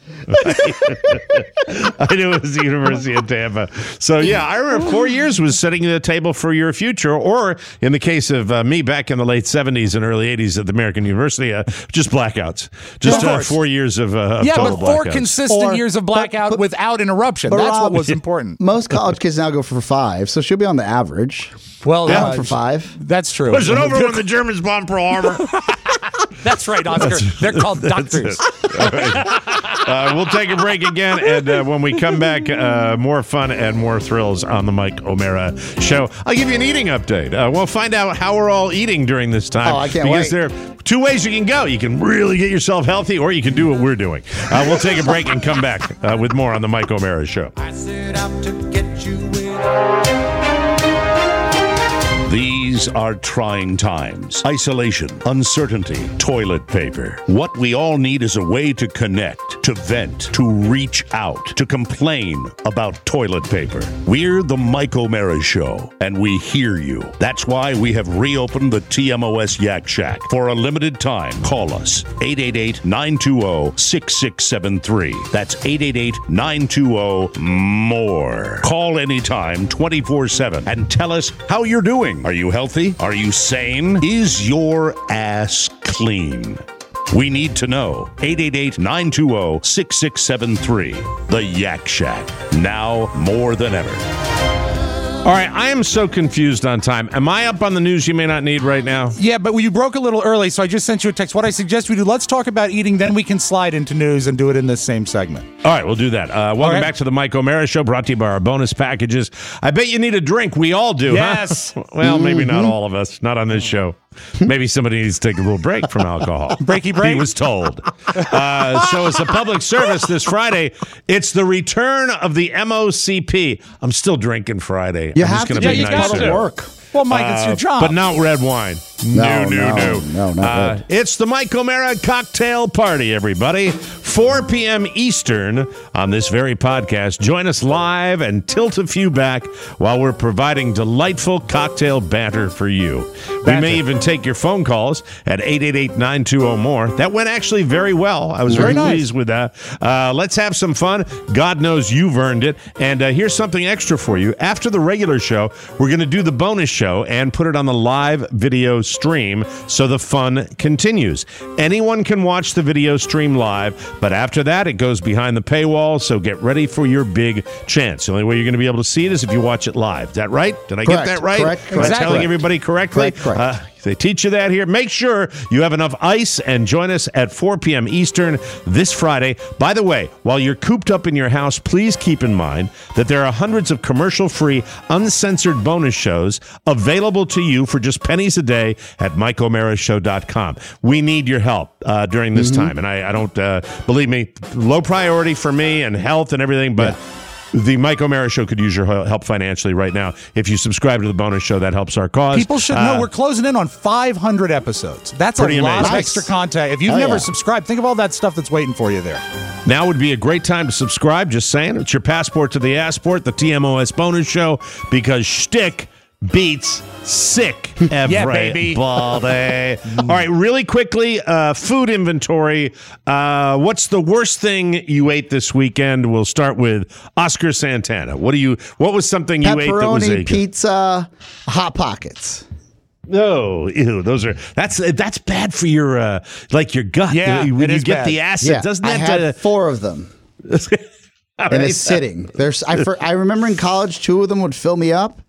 S2: I knew it was the University of Tampa. So, yeah, I remember four years was setting the table for your future, or in the case of uh, me back in the late seventies and early eighties at the American University, uh, just blackouts. Just
S3: Of
S2: uh,
S3: course.
S2: four years of, uh, of
S3: Yeah,
S2: total
S3: but four
S2: blackouts.
S3: consistent
S4: Or-
S3: years of blackout
S4: but-
S3: without interruption.
S4: but
S3: That's what
S4: Rob-
S3: was important.
S4: Most college kids now go for five, so she'll be on the average.
S3: Well,
S4: Yeah,
S3: uh,
S4: for five.
S3: That's true.
S2: Was it over when the Germans bombed Pearl Harbor?
S3: That's right, Oscar. They're called doctors.
S2: Uh, we'll take a break again, and uh, when we come back, uh, more fun and more thrills on the Mike O'Mara Show. I'll give you an eating update. Uh, we'll find out how we're all eating during this time.
S4: Oh, I can't
S2: because
S4: wait.
S2: there are two ways you can go. You can really get yourself healthy, or you can do what we're doing. Uh, we'll take a break and come back uh, with more on the Mike O'Mara Show.
S13: I set out to get you in.
S2: These These are trying times. Isolation, uncertainty, toilet paper. What we all need is a way to connect, to vent, to reach out, to complain about toilet paper. We're the Mike O'Mara Show, and we hear you. That's why we have reopened the T M O S Yak Shack. For a limited time, call us eight eight eight, nine two zero, six six seven three. That's eight eight eight, nine two zero, more. Call anytime, twenty-four seven, and tell us how you're doing. Are you healthy? Are you sane? Is your ass clean? We need to know. eight eight eight, nine two zero, six six seven three. The Yak Shack. Now more than ever. All right, I am so confused on time. Am I up on the news you may not need right now?
S3: Yeah, but you broke a little early, so I just sent you a text. What I suggest we do, let's talk about eating, then we can slide into news and do it in this same segment.
S2: All right, we'll do that. Uh, welcome
S3: right.
S2: back to the Mike O'Mara Show, brought to you by our bonus packages. I bet you need a drink. We all do,
S3: yes.
S2: huh? Well, mm-hmm. maybe not all of us. Not on this show. Maybe somebody needs to take a little break from alcohol.
S3: Breaky break?
S2: He was told. Uh, so as a public service this Friday, it's the return of the M O C P. I'm still drinking Friday.
S4: You
S2: I'm
S4: have
S2: just
S4: to.
S2: gonna
S4: Yeah,
S2: be
S4: you
S2: nice
S4: got to work.
S3: Well, Mike, it's your job.
S2: Uh, but not red wine.
S4: No,
S2: no, no,
S4: no,
S2: no.
S4: no, not
S2: uh,
S4: red.
S2: It's the Mike O'Mara Cocktail Party, everybody. four p.m. Eastern on this very podcast. Join us live and tilt a few back while we're providing delightful cocktail banter for you.
S3: Banter.
S2: We may even take your phone calls at eight eight eight, nine two zero, more. That went actually very well. I was very,
S3: very nice.
S2: pleased with that. Uh, let's have some fun. God knows you've earned it. And uh, here's something extra for you. After the regular show, we're going to do the bonus show and put it on the live video stream so the fun continues. Anyone can watch the video stream live, but after that, it goes behind the paywall, so get ready for your big chance. The only way you're going to be able to see it is if you watch it live. Is that right? Did I
S4: Correct.
S2: get that right?
S4: Correct.
S2: Am I
S4: Exactly.
S2: telling everybody correctly?
S4: Correct. Correct.
S2: Uh, they teach you that here. Make sure you have enough ice and join us at four p.m. Eastern this Friday. By the way, while you're cooped up in your house, please keep in mind that there are hundreds of commercial-free, uncensored bonus shows available to you for just pennies a day at mike o'mara show dot com. We need your help uh, during this
S4: Mm-hmm.
S2: time. And I, I don't, uh, believe me, low priority for me and health and everything, but... Yeah. The Mike O'Mara Show could use your help financially right now. If you subscribe to the bonus show, that helps our cause.
S3: People should
S2: uh,
S3: know we're closing in on five hundred episodes. That's a
S2: Pretty
S3: lot
S2: amazing.
S3: of extra content. If you've
S4: Oh,
S3: never
S4: yeah.
S3: subscribed, think of all that stuff that's waiting for you there.
S2: Now would be a great time to subscribe. Just saying. It's your passport to the Assport, the T M O S bonus show, because shtick beats sick everybody.
S3: baby.
S2: All right, really quickly, uh, food inventory. Uh, what's the worst thing you ate this weekend? We'll start with Oscar Santana. What do you? What was something you ate that was a
S4: Pepperoni pizza, Hot Pockets.
S2: No, ew, those are that's that's bad for your uh, like your gut.
S3: Yeah,
S2: when
S3: it
S2: you
S3: is
S2: get
S3: bad.
S2: the acid,
S4: Yeah,
S2: doesn't
S4: I
S2: that?
S4: had
S2: uh,
S4: four of them
S2: all
S4: in a
S2: right.
S4: sitting. There's, I, for, I remember in college, two of them would fill me up.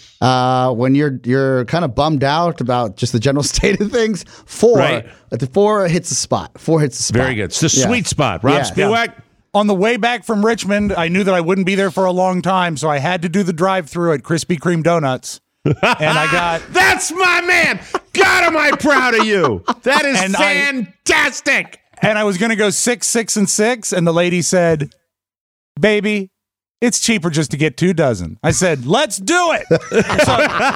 S4: Uh, when you're you're kind of bummed out about just the general state of things, four,
S2: Right.
S4: at the four hits the spot. Four hits the spot.
S2: Very good. It's the
S4: Yeah.
S2: sweet spot. Rob
S4: Yeah.
S2: Spewak.
S3: On the way back from Richmond, I knew that I wouldn't be there for a long time, so I had to do the drive-through at Krispy Kreme Donuts. And I got...
S2: That's my man. God, am I proud of you. That is
S3: And I-
S2: fantastic.
S3: And I was going to go six, six, and six, and the lady said, baby, it's cheaper just to get two dozen. I said, let's do it. So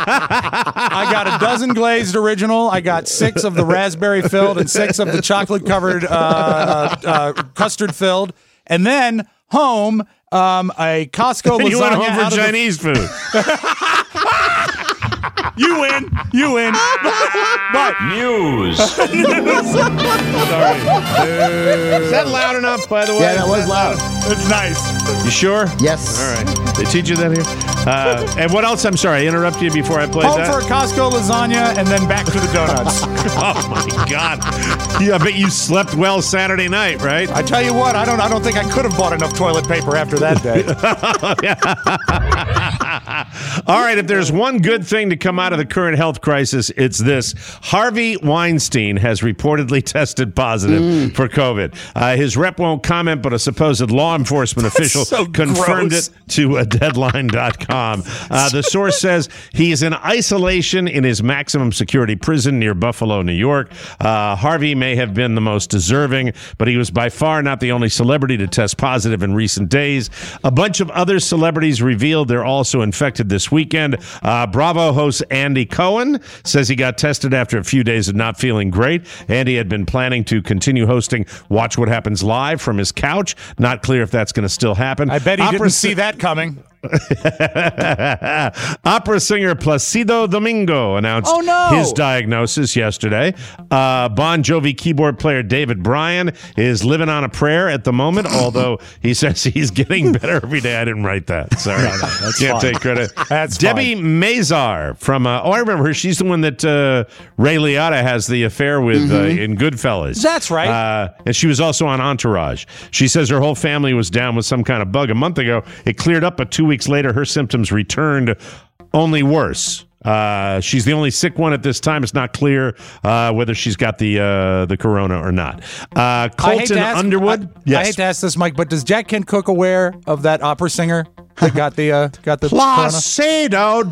S3: I got a dozen glazed original. I got six of the raspberry filled and six of the chocolate covered uh, uh, uh, custard filled. And then home, um, a Costco lasagna.
S2: You went home
S3: out
S2: for
S3: of
S2: Chinese food.
S3: The- you win. You win. But
S14: News.
S2: Sorry. Is that loud enough, by the way?
S4: Yeah, that was loud.
S3: it's nice.
S2: You sure?
S4: Yes.
S2: All right. They teach you that here? Uh, and what else? I'm sorry, I interrupted you before I played
S3: Home
S2: that.
S3: for a Costco lasagna and then back to the donuts.
S2: Oh, my God. Yeah, I bet you slept well Saturday night, right?
S3: I tell you what, I don't I don't think I could have bought enough toilet paper after that day.
S2: All right, if there's one good thing to come out of the current health crisis, it's this. Harvey Weinstein has reportedly tested positive
S3: Mm.
S2: for COVID. Uh, his rep won't comment, but a supposed law enforcement official
S3: so
S2: confirmed
S3: gross.
S2: it to a deadline dot com. Uh, the source says he is in isolation in his maximum security prison near Buffalo, New York. Uh, Harvey may have been the most deserving, but he was by far not the only celebrity to test positive in recent days. A bunch of other celebrities revealed they're also infected infected this weekend. Uh, Bravo host Andy Cohen says he got tested after a few days of not feeling great. Andy had been planning to continue hosting Watch What Happens Live from his couch. Not clear if that's going to still happen.
S3: I bet he
S2: Opera
S3: didn't
S2: si-
S3: see that coming.
S2: Opera singer Placido Domingo announced
S3: Oh, no.
S2: his diagnosis yesterday. Uh, Bon Jovi keyboard player David Bryan is living on a prayer at the moment, although he says he's getting better every day. I didn't write that. Sorry.
S3: No, no, that's
S2: Can't
S3: fine.
S2: take credit.
S3: That's
S2: Debbie
S3: fine.
S2: Mazar from, uh, oh, I remember her. She's the one that uh, Ray Liotta has the affair with uh, in Goodfellas.
S3: That's right.
S2: Uh, and she was also on Entourage. She says her whole family was down with some kind of bug a month ago. It cleared up, but two weeks later, her symptoms returned, only worse. Uh, she's the only sick one at this time. It's not clear uh, whether she's got the uh, the corona or not. Uh,
S3: I hate
S2: Colton
S3: to ask,
S2: Underwood.
S3: I,
S2: yes.
S3: I hate to ask this, Mike, but does Jack Kent Cooke aware of that opera singer that got the uh, got the corona?
S2: Placido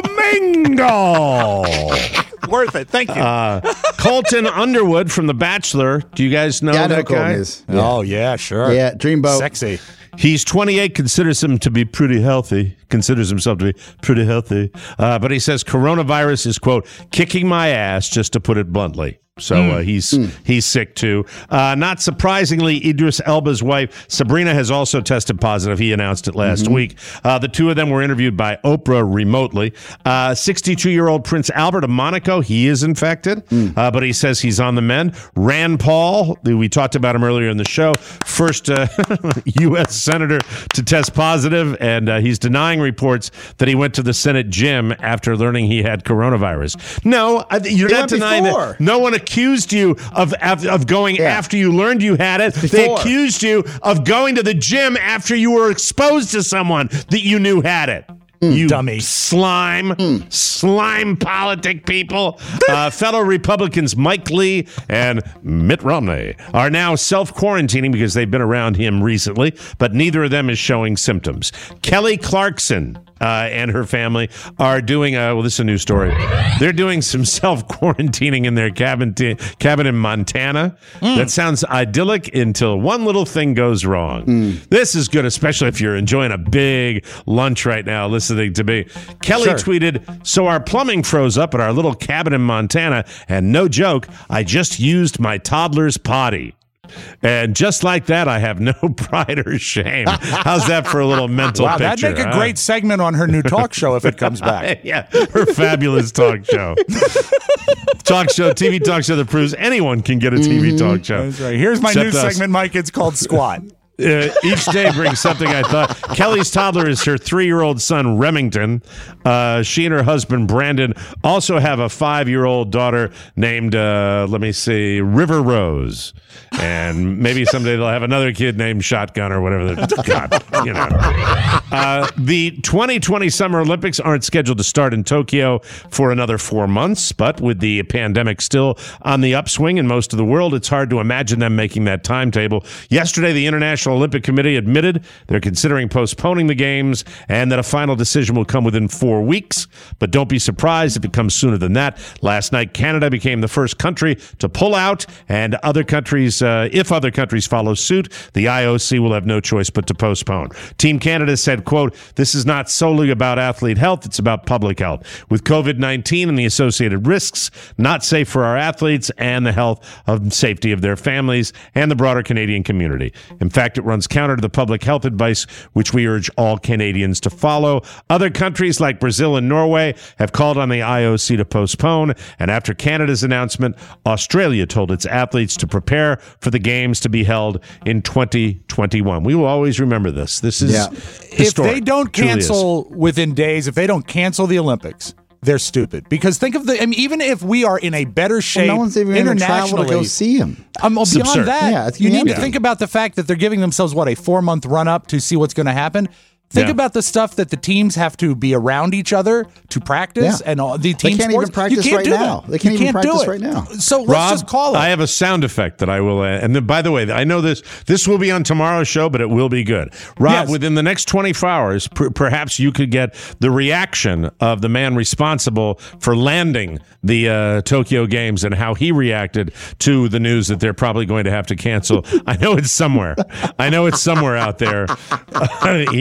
S2: Domingo.
S3: Worth it. Thank you.
S2: Uh, Colton Underwood from The Bachelor. Do you guys know
S4: Yeah, I know
S2: that
S4: Colton
S2: guy?
S4: is.
S3: Oh yeah, sure.
S4: Yeah, Dreamboat.
S3: Sexy.
S2: He's twenty-eight, considers him to be pretty healthy, considers himself to be pretty healthy. Uh, but he says coronavirus is, quote, kicking my ass, just to put it bluntly. So uh, he's mm. he's sick too. Uh, not surprisingly, Idris Elba's wife Sabrina has also tested positive. He announced it last
S4: Mm-hmm.
S2: week. Uh, the two of them were interviewed by Oprah remotely. Uh, sixty-two-year-old Prince Albert of Monaco, he is infected, mm. uh, but he says he's on the mend. Rand Paul, we talked about him earlier in the show, first uh, U S senator to test positive, and uh, he's denying reports that he went to the Senate gym after learning he had coronavirus. No, uh, you're
S4: He
S2: not
S4: went
S2: denying
S4: before.
S2: that. No one accused you of of, of going
S4: Yeah.
S2: after you learned you had it. They
S4: Before.
S2: accused you of going to the gym after you were exposed to someone that you knew had it. You
S3: dummy.
S2: slime,
S4: Mm.
S2: slime politic people. Uh, fellow Republicans Mike Lee and Mitt Romney are now self-quarantining because they've been around him recently, but neither of them is showing symptoms. Kelly Clarkson uh, and her family are doing, a, well, this is a new story. They're doing some self-quarantining in their cabin, t- cabin in Montana.
S3: Mm.
S2: That sounds idyllic until one little thing goes wrong.
S4: Mm.
S2: This is good, especially if you're enjoying a big lunch right now listening to me. Kelly
S3: Sure.
S2: tweeted, so our plumbing froze up at our little cabin in Montana, and no joke, I just used my toddler's potty. And just like that, I have no pride or shame. How's that for a little mental
S3: Wow,
S2: picture?
S3: that'd make a
S2: huh?
S3: great segment on her new talk show if it comes back.
S2: Yeah, her fabulous talk show. Talk show, T V talk show that proves anyone can get a T V talk show.
S3: That's right. Here's my
S2: Except
S3: new
S2: us.
S3: segment, Mike. It's called Squat.
S2: Uh, each day brings something I thought. Kelly's toddler is her three-year-old son, Remington. Uh, she and her husband, Brandon, also have a five-year-old daughter named, uh, let me see, River Rose. And maybe someday they'll have another kid named Shotgun or whatever. God, you know. Uh, the twenty twenty Summer Olympics aren't scheduled to start in Tokyo for another four months, but with the pandemic still on the upswing in most of the world, it's hard to imagine them making that timetable. Yesterday, the International Olympic Committee admitted they're considering postponing the games and that a final decision will come within four weeks. But don't be surprised if it comes sooner than that. Last night, Canada became the first country to pull out, and other countries, uh, if other countries follow suit, the I O C will have no choice but to postpone. Team Canada said, quote, this is not solely about athlete health, it's about public health. With COVID nineteen and the associated risks, not safe for our athletes and the health and safety of their families and the broader Canadian community. In fact, it runs counter to the public health advice, which we urge all Canadians to follow. Other countries like Brazil and Norway have called on the I O C to postpone, and after Canada's announcement, Australia told its athletes to prepare for the games to be held in twenty twenty-one. We will always remember this. This is
S4: Yeah.
S2: historic.
S3: If they don't
S2: Truly is.
S3: cancel within days, if they don't cancel the Olympics, they're stupid. Because think of the, I mean, even if we are in a better shape
S4: Well, no one's even going to travel to go
S3: internationally,
S4: see him.
S3: um, well,
S2: It's
S3: beyond
S2: absurd.
S3: that,
S4: Yeah, it's
S3: you need to
S4: unanimous.
S3: think about the fact that they're giving themselves, what, a four-month run-up to see what's going to happen. Think
S2: Yeah.
S3: about the stuff that the teams have to be around each other to practice,
S4: Yeah.
S3: and all the
S4: They
S3: team
S4: can't
S3: sports.
S4: even practice
S3: you can't
S4: right
S3: do
S4: now.
S3: That.
S4: They can't
S3: you
S4: even
S3: can't do
S4: practice
S3: it.
S4: right now.
S3: So let's
S2: Rob,
S3: just call it.
S2: I have a sound effect that I will, uh, and then, by the way, I know this this will be on tomorrow's show, but it will be good. Rob,
S3: Yes.
S2: within the next twenty-four hours, per- perhaps you could get the reaction of the man responsible for landing the uh, Tokyo Games and how he reacted to the news that they're probably going to have to cancel. I know it's somewhere. I know it's somewhere out there. he knows exactly.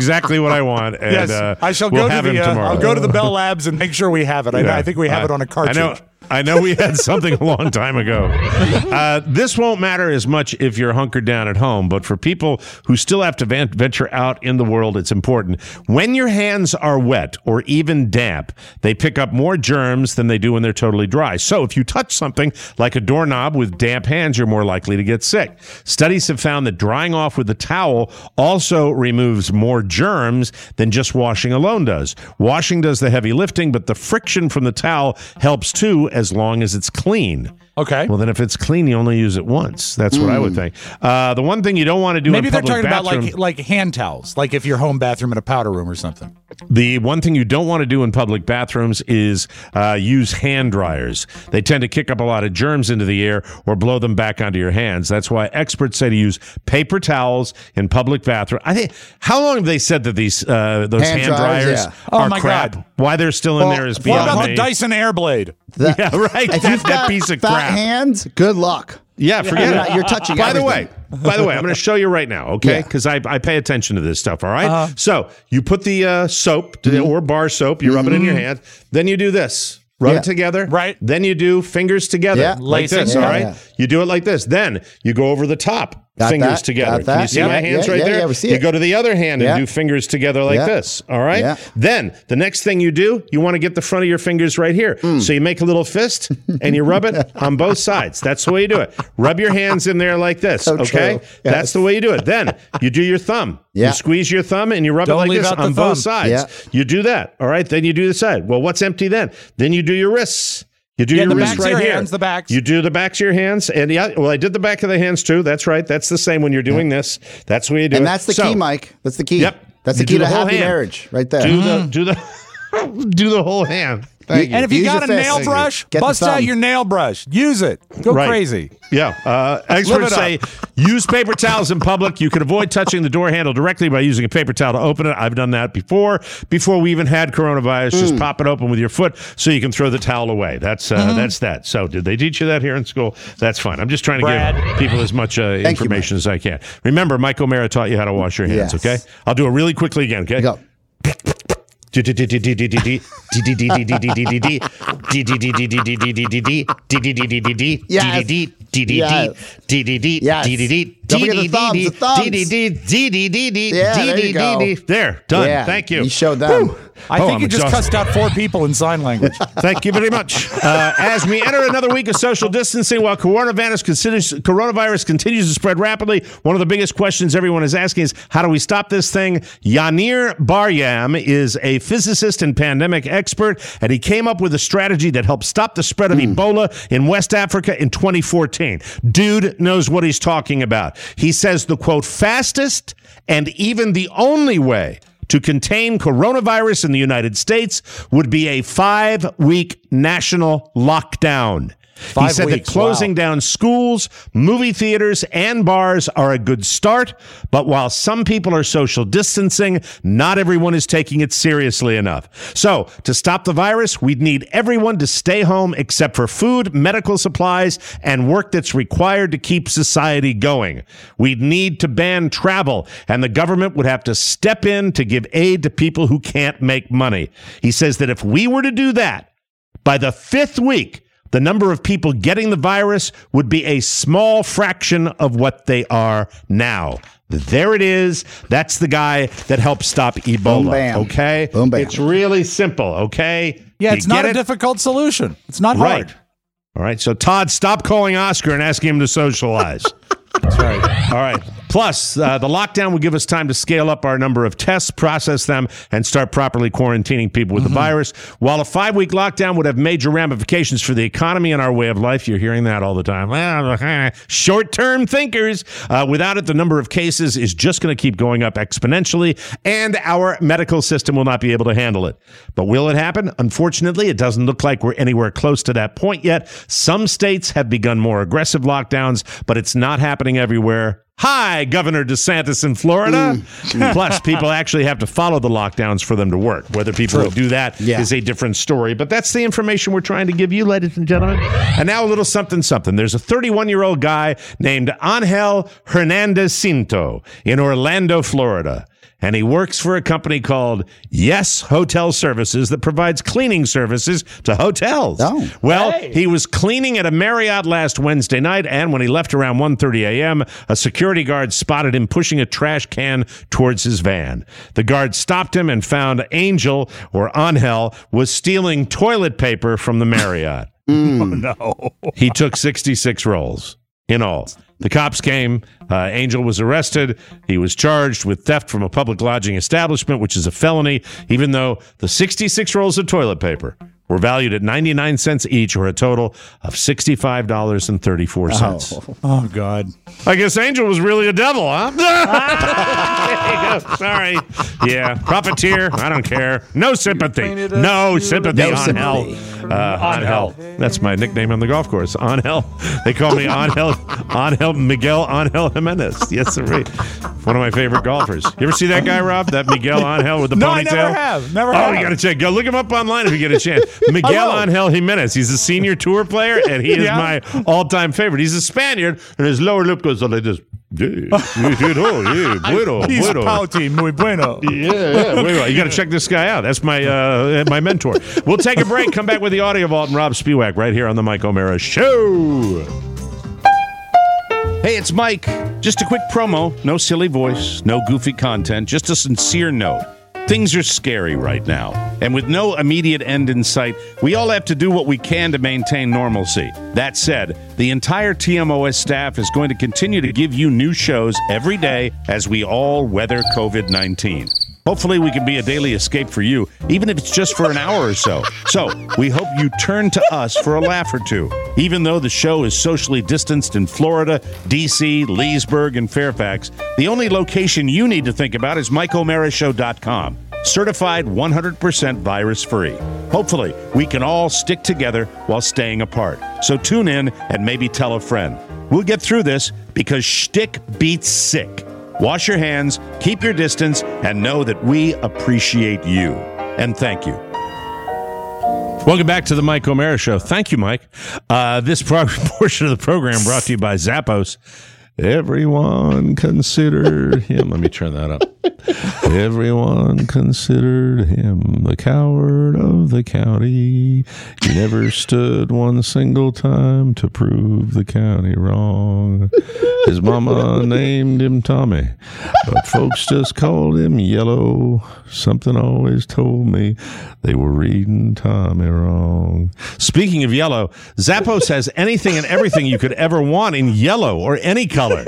S2: exactly what I want. And,
S3: yes,
S2: uh,
S3: I shall
S2: we'll
S3: go
S2: have
S3: to
S2: him
S3: the. Uh,
S2: tomorrow.
S3: I'll go to the Bell Labs and make sure we have it. I,
S2: Yeah.
S3: I think we have
S2: I-
S3: it on a cartridge.
S2: I know. I know we had something a long time ago. Uh, this won't matter as much if you're hunkered down at home, but for people who still have to van- venture out in the world, it's important. When your hands are wet or even damp, they pick up more germs than they do when they're totally dry. So if you touch something like a doorknob with damp hands, you're more likely to get sick. Studies have found that drying off with a towel also removes more germs than just washing alone does. Washing does the heavy lifting, but the friction from the towel helps too, as long as it's clean.
S3: Okay.
S2: Well, then if it's clean, you only use it once. That's what I would think. Uh, the one thing you don't want to do
S3: Maybe
S2: in
S3: they're
S2: public
S3: talking
S2: bathroom,
S3: about like like hand towels, like if your home bathroom in a powder room or something.
S2: the one thing you don't want to do in public bathrooms is uh, use hand dryers. They tend to kick up a lot of germs into the air or blow them back onto your hands. That's why experts say to use paper towels in public bathroom. I think how long have they said that these uh, those hand,
S4: Hand
S2: dryers,
S4: dryers, yeah.
S3: Oh,
S2: are
S3: my
S2: crap?
S3: God.
S2: Why they're still in
S4: Well,
S2: there is
S3: What
S2: beyond
S3: about
S2: me.
S3: the Dyson Airblade?
S4: That-
S2: Yeah, right.
S4: If
S2: That,
S4: you've
S2: that
S4: got
S2: piece of
S4: fat
S2: crap.
S4: hands, good luck.
S2: Yeah, forget
S4: You're
S2: it.
S4: not- you're touching
S2: By the
S4: everything.
S2: way, by the way, I'm going to show you right now, okay?
S4: Yeah.
S2: Because I, I pay attention to this stuff, all right?
S3: Uh-huh.
S2: So you put the uh, soap to, or bar soap, you rub it in your hand, then you do this. Rub
S4: Yeah.
S2: it together.
S3: Right.
S2: Then you do fingers together.
S4: Yeah.
S2: Like
S3: Lacing.
S2: this,
S4: Yeah,
S2: all right?
S4: yeah.
S2: You do it like this. Then you go over the top.
S4: Got
S2: fingers
S4: that,
S2: together.
S4: got
S2: Can
S4: that.
S2: you see
S4: Yeah,
S2: my hands
S4: yeah,
S2: right
S4: yeah,
S2: there?
S4: yeah, we see
S2: you
S4: it.
S2: go to the other hand
S4: Yeah.
S2: and do fingers together like
S4: Yeah.
S2: this. All right.
S4: Yeah.
S2: Then the next thing you do, you want to get the front of your fingers right here.
S4: Mm.
S2: So you make a little fist and you rub it on both sides. That's the way you do it. Rub your hands in there like this.
S4: So
S2: okay.
S4: true.
S2: That's
S4: Yes.
S2: the way you do it. Then you do your thumb.
S4: Yeah.
S2: You squeeze your thumb and you rub
S3: Don't
S2: it like
S3: leave
S2: this
S3: out the
S2: on both
S3: thumb.
S2: sides.
S4: Yeah.
S2: You do that. All right. Then you do the side. Well, what's empty then? Then you do your wrists. You do
S3: Yeah,
S2: your
S3: the
S2: wrist
S3: backs of
S2: right
S3: your
S2: here.
S3: hands, the backs.
S2: You do the backs of your hands, and yeah, well, I did the back of the hands too. That's right. That's the same when you're doing this. That's the way you do
S4: And
S2: it.
S4: that's the
S2: So,
S4: key, Mike. That's the key.
S2: Yep.
S4: That's the
S2: You
S4: key
S2: do
S4: to
S2: the whole
S4: happy
S2: hand.
S4: marriage, right there.
S2: Do the do the do the whole hand. Thank you.
S3: And if you
S4: Use
S3: got a
S4: your fist.
S3: nail brush,
S4: Get the
S3: bust out
S4: thumb.
S3: your nail brush. Use it. Go
S2: Right.
S3: crazy.
S2: Yeah. Uh,
S3: Live
S2: experts
S3: it
S2: say
S3: up.
S2: use paper towels in public. You can avoid touching the door handle directly by using a paper towel to open it. I've done that before. Before we even had coronavirus,
S4: Mm.
S2: just pop it open with your foot so you can throw the towel away. That's uh,
S4: Mm-hmm.
S2: that's that. So did they teach you that here in school? That's fine. I'm just trying to
S3: Brad.
S2: give people as much uh,
S4: you,
S2: information as I can. Remember, Mike O'Mara taught you how to wash your hands,
S4: Yes.
S2: okay? I'll do it really quickly again, okay?
S4: Go. Don't forget the thumbs, the thumbs. Yeah, there you go.
S2: There, done.
S4: Yeah,
S2: Thank you.
S4: you showed them.
S2: Whew.
S3: I
S2: Oh,
S3: think
S2: I'm
S3: you just
S2: exhausted.
S3: cussed out four people in sign language.
S2: Thank you very much. Uh, as we enter another week of social distancing while coronavirus continues, coronavirus continues to spread rapidly, one of the biggest questions everyone is asking is, how do we stop this thing? Yanir Baryam is a physicist and pandemic expert, and he came up with a strategy that helped stop the spread of Ebola in West Africa in twenty fourteen. Dude knows what he's talking about. He says the, quote, fastest and even the only way to contain coronavirus in the United States would be a five-week national lockdown.
S3: Five
S2: he said
S3: weeks,
S2: that closing
S3: wow.
S2: down schools, movie theaters, and bars are a good start, but while some people are social distancing, not everyone is taking it seriously enough. So, to stop the virus, we'd need everyone to stay home except for food, medical supplies, and work that's required to keep society going. We'd need to ban travel, and the government would have to step in to give aid to people who can't make money. He says that if we were to do that, by the fifth week, the number of people getting the virus would be a small fraction of what they are now. There it is. That's the guy that helped stop Ebola.
S4: Boom, bam.
S2: Okay?
S4: Boom, bam.
S2: It's really simple, okay?
S3: Yeah,
S2: You
S3: it's not
S2: get
S3: a
S2: it?
S3: difficult solution. It's not
S2: Right.
S3: hard.
S2: All right. So, Todd, stop calling Oscar and asking him to socialize.
S3: That's right.
S2: All right. Plus, uh, the lockdown will give us time to scale up our number of tests, process them, and start properly quarantining people with
S3: Mm-hmm.
S2: the virus. While a five-week lockdown would have major ramifications for the economy and our way of life, you're hearing that all the time. Well, short-term thinkers. Uh, without it, the number of cases is just going to keep going up exponentially, and our medical system will not be able to handle it. But will it happen? Unfortunately, it doesn't look like we're anywhere close to that point yet. Some states have begun more aggressive lockdowns, but it's not happening everywhere. Hi, Governor DeSantis in Florida. Plus, people actually have to follow the lockdowns for them to work. Whether people will do that is
S4: Yeah.
S2: a different story. But that's the information we're trying to give you, ladies and gentlemen. And now a little something, something. There's a thirty-one-year-old guy named Angel Hernandez Cinto in Orlando, Florida. and he works for a company called Yes Hotel Services that provides cleaning services to hotels.
S4: Oh.
S2: Well,
S3: Hey.
S2: he was cleaning at a Marriott last Wednesday night, and when he left around one thirty a.m., a security guard spotted him pushing a trash can towards his van. The guard stopped him and found Angel, or Angel, was stealing toilet paper from the Marriott.
S3: Oh, no.
S2: He took sixty-six rolls in all. The cops came. Uh, Angel was arrested. He was charged with theft from a public lodging establishment, which is a felony, even though the sixty-six rolls of toilet paper were valued at ninety-nine cents each, or a total of sixty-five dollars and thirty-four cents.
S4: Oh.
S3: Oh, God.
S2: I guess Angel was really a devil, huh? There you go. Sorry. Yeah. Profiteer. I don't care. No sympathy. No sympathy
S4: No
S2: on hell.
S4: sympathy.
S2: Uh, on hell. That's my nickname on the golf course. On hell. They call me Angel, Angel Miguel Angel Jimenez. Yes, sir. One of my favorite golfers. You ever see that guy, Rob? That Miguel Angel with the
S3: No,
S2: ponytail?
S3: I never have. Never
S2: oh,
S3: have.
S2: you got to check. Go look him up online if you get a chance. Miguel
S3: will.
S2: Angel Jimenez. He's a senior tour player, and he is
S3: Yeah.
S2: my all-time favorite. He's a Spaniard, and his lower lip goes like this. Yeah, yeah, bueno,
S3: He's
S2: bueno.
S3: pouty, muy bueno.
S2: Yeah, yeah. Wait, wait, you got to check this guy out. That's my uh, my mentor. We'll take a break. Come back with the Audio Vault and Rob Spewak right here on the Mike O'Mara Show. Hey, it's Mike. Just a quick promo. No silly voice, no goofy content, just a sincere note. Things are scary right now, and with no immediate end in sight, we all have to do what we can to maintain normalcy. That said, the entire T M O S staff is going to continue to give you new shows every day as we all weather covid nineteen. Hopefully, we can be a daily escape for you, even if it's just for an hour or so. So, we hope you turn to us for a laugh or two. Even though the show is socially distanced in Florida, D C, Leesburg, and Fairfax, the only location you need to think about is Mike O'Mara Show dot com. Certified one hundred percent virus-free. Hopefully, we can all stick together while staying apart. So tune in and maybe tell a friend. We'll get through this because shtick beats sick. Wash your hands, keep your distance, and know that we appreciate you. And thank you. Welcome back to the Mike O'Mara Show. Thank you, Mike. Uh, this pro- portion of the program brought to you by Zappos. Everyone considered him. Let me turn that up. Everyone considered him the coward of the county. He never stood one single time to prove the county wrong. His mama named him Tommy, but folks just called him Yellow. Something always told me they were reading Tommy wrong. Speaking of yellow, Zappos has anything and everything you could ever want in yellow or any color.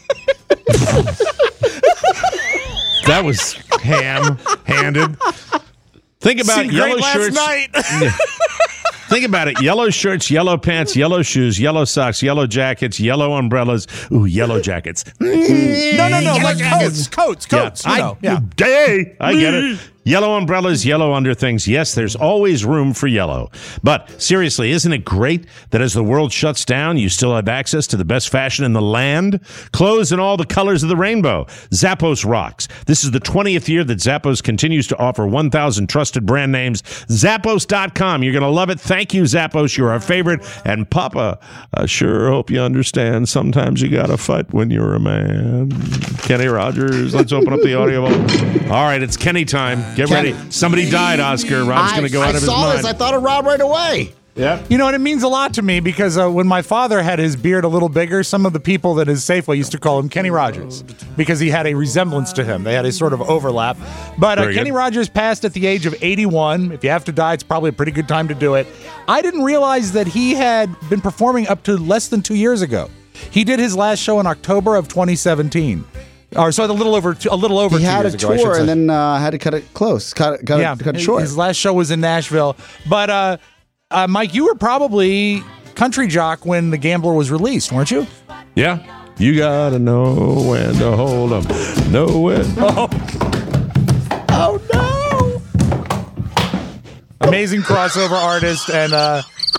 S2: That was ham-handed. Think about
S3: See,
S2: yellow
S3: great last
S2: shirts.
S3: night.
S2: Think about it. Yellow shirts, yellow pants, yellow shoes, yellow socks, yellow jackets, yellow umbrellas. Ooh, yellow jackets.
S3: No, no, no. Like coats, coats, coats.
S2: Yeah,
S3: You know,
S2: I,
S3: yeah.
S2: Day, I get it. Yellow umbrellas, yellow underthings. Yes, there's always room for yellow. But seriously, isn't it great that as the world shuts down, you still have access to the best fashion in the land? Clothes in all the colors of the rainbow. Zappos rocks. This is the twentieth year that Zappos continues to offer one thousand trusted brand names. Zappos dot com. You're going to love it. Thank you, Zappos. You're our favorite. And Papa, I sure hope you understand sometimes you got to fight when you're a man. Kenny Rogers, let's open up the audio. All right, it's Kenny time. Get
S4: Kenny.
S2: ready. Somebody died, Oscar. Rob's going to go
S4: I,
S2: out
S4: I
S2: of his
S4: saw
S2: mind.
S4: this. I thought of Rob right away.
S2: Yeah.
S3: You know, and it means a lot to me because uh, when my father had his beard a little bigger, some of the people that is Safeway used to call him Kenny Rogers because he had a resemblance to him. They had a sort of overlap. But uh,
S2: Very
S3: Kenny
S2: good.
S3: Rogers passed at the age of eighty-one. If you have to die, it's probably a pretty good time to do it. I didn't realize that he had been performing up to less than two years ago. He did his last show in October of twenty seventeen. Or so a little over two, a little over
S4: He
S3: two
S4: had a
S3: years ago, I should
S4: tour
S3: say.
S4: and then uh, had to cut it close, cut it, cut
S3: yeah,
S4: it, cut it
S3: his-
S4: short.
S3: His last show was in Nashville. But uh, uh, Mike, you were probably country jock when The Gambler was released, weren't you?
S2: Yeah. You got to know when to hold 'em. Know when.
S3: Oh,
S4: Oh no!
S3: amazing crossover artist, and uh,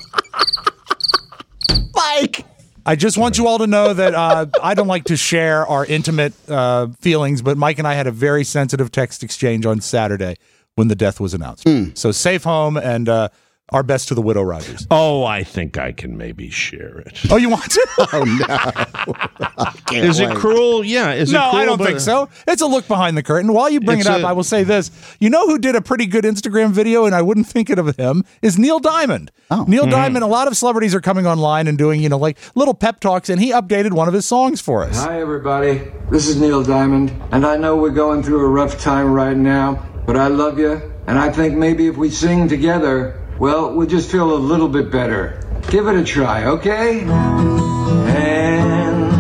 S4: Mike.
S3: I just want you all to know that uh, I don't like to share our intimate uh, feelings, but Mike and I had a very sensitive text exchange on Saturday when the death was announced. So safe home, and uh, Our Best to the Widow Rogers.
S2: Oh, I think I can maybe share it.
S3: Oh, you want to?
S4: Oh, no.
S2: Is it cruel? Yeah. Is
S3: no,
S2: it cruel?
S3: I don't
S2: But-
S3: think so. It's a look behind the curtain. While you bring
S2: It's
S3: it up,
S2: a-
S3: I will say this. You know who did a pretty good Instagram video, and I wouldn't think it of him, is Neil Diamond.
S4: Oh.
S3: Neil
S2: Mm-hmm.
S3: Diamond, a lot of celebrities are coming online and doing, you know, like little pep talks, and he updated one of his songs for us.
S14: Hi, everybody. This is Neil Diamond, and I know we're going through a rough time right now, but I love you, and I think maybe if we sing together, well, we'll just feel a little bit better. Give it a try, okay? Hands,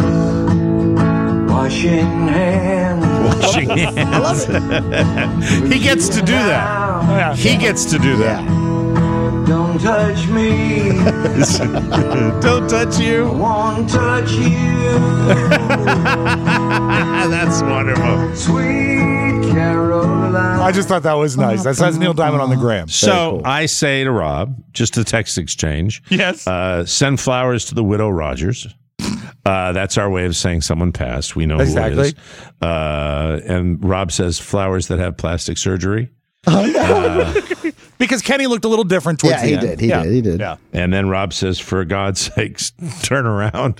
S14: washing hands.
S2: Washing hands.
S4: I love it.
S2: He gets to do that. He gets to do that.
S14: Don't touch me.
S2: Don't touch you.
S14: I won't touch you.
S2: That's wonderful.
S14: Sweet Caroline.
S3: I just thought that was nice. That says Neil Diamond on the gram.
S2: So I say to Rob, just a text exchange.
S3: Yes.
S2: Uh, send flowers to the widow Rogers. Uh, that's our way of saying someone passed. We know
S3: Exactly.
S2: who it is. Uh, and Rob says flowers that have plastic surgery.
S3: Because Kenny looked a little different towards
S4: Yeah,
S3: the
S4: he
S3: end.
S4: did. He
S3: Yeah.
S4: did. He did.
S3: Yeah.
S2: And then Rob says, for God's sakes, turn around.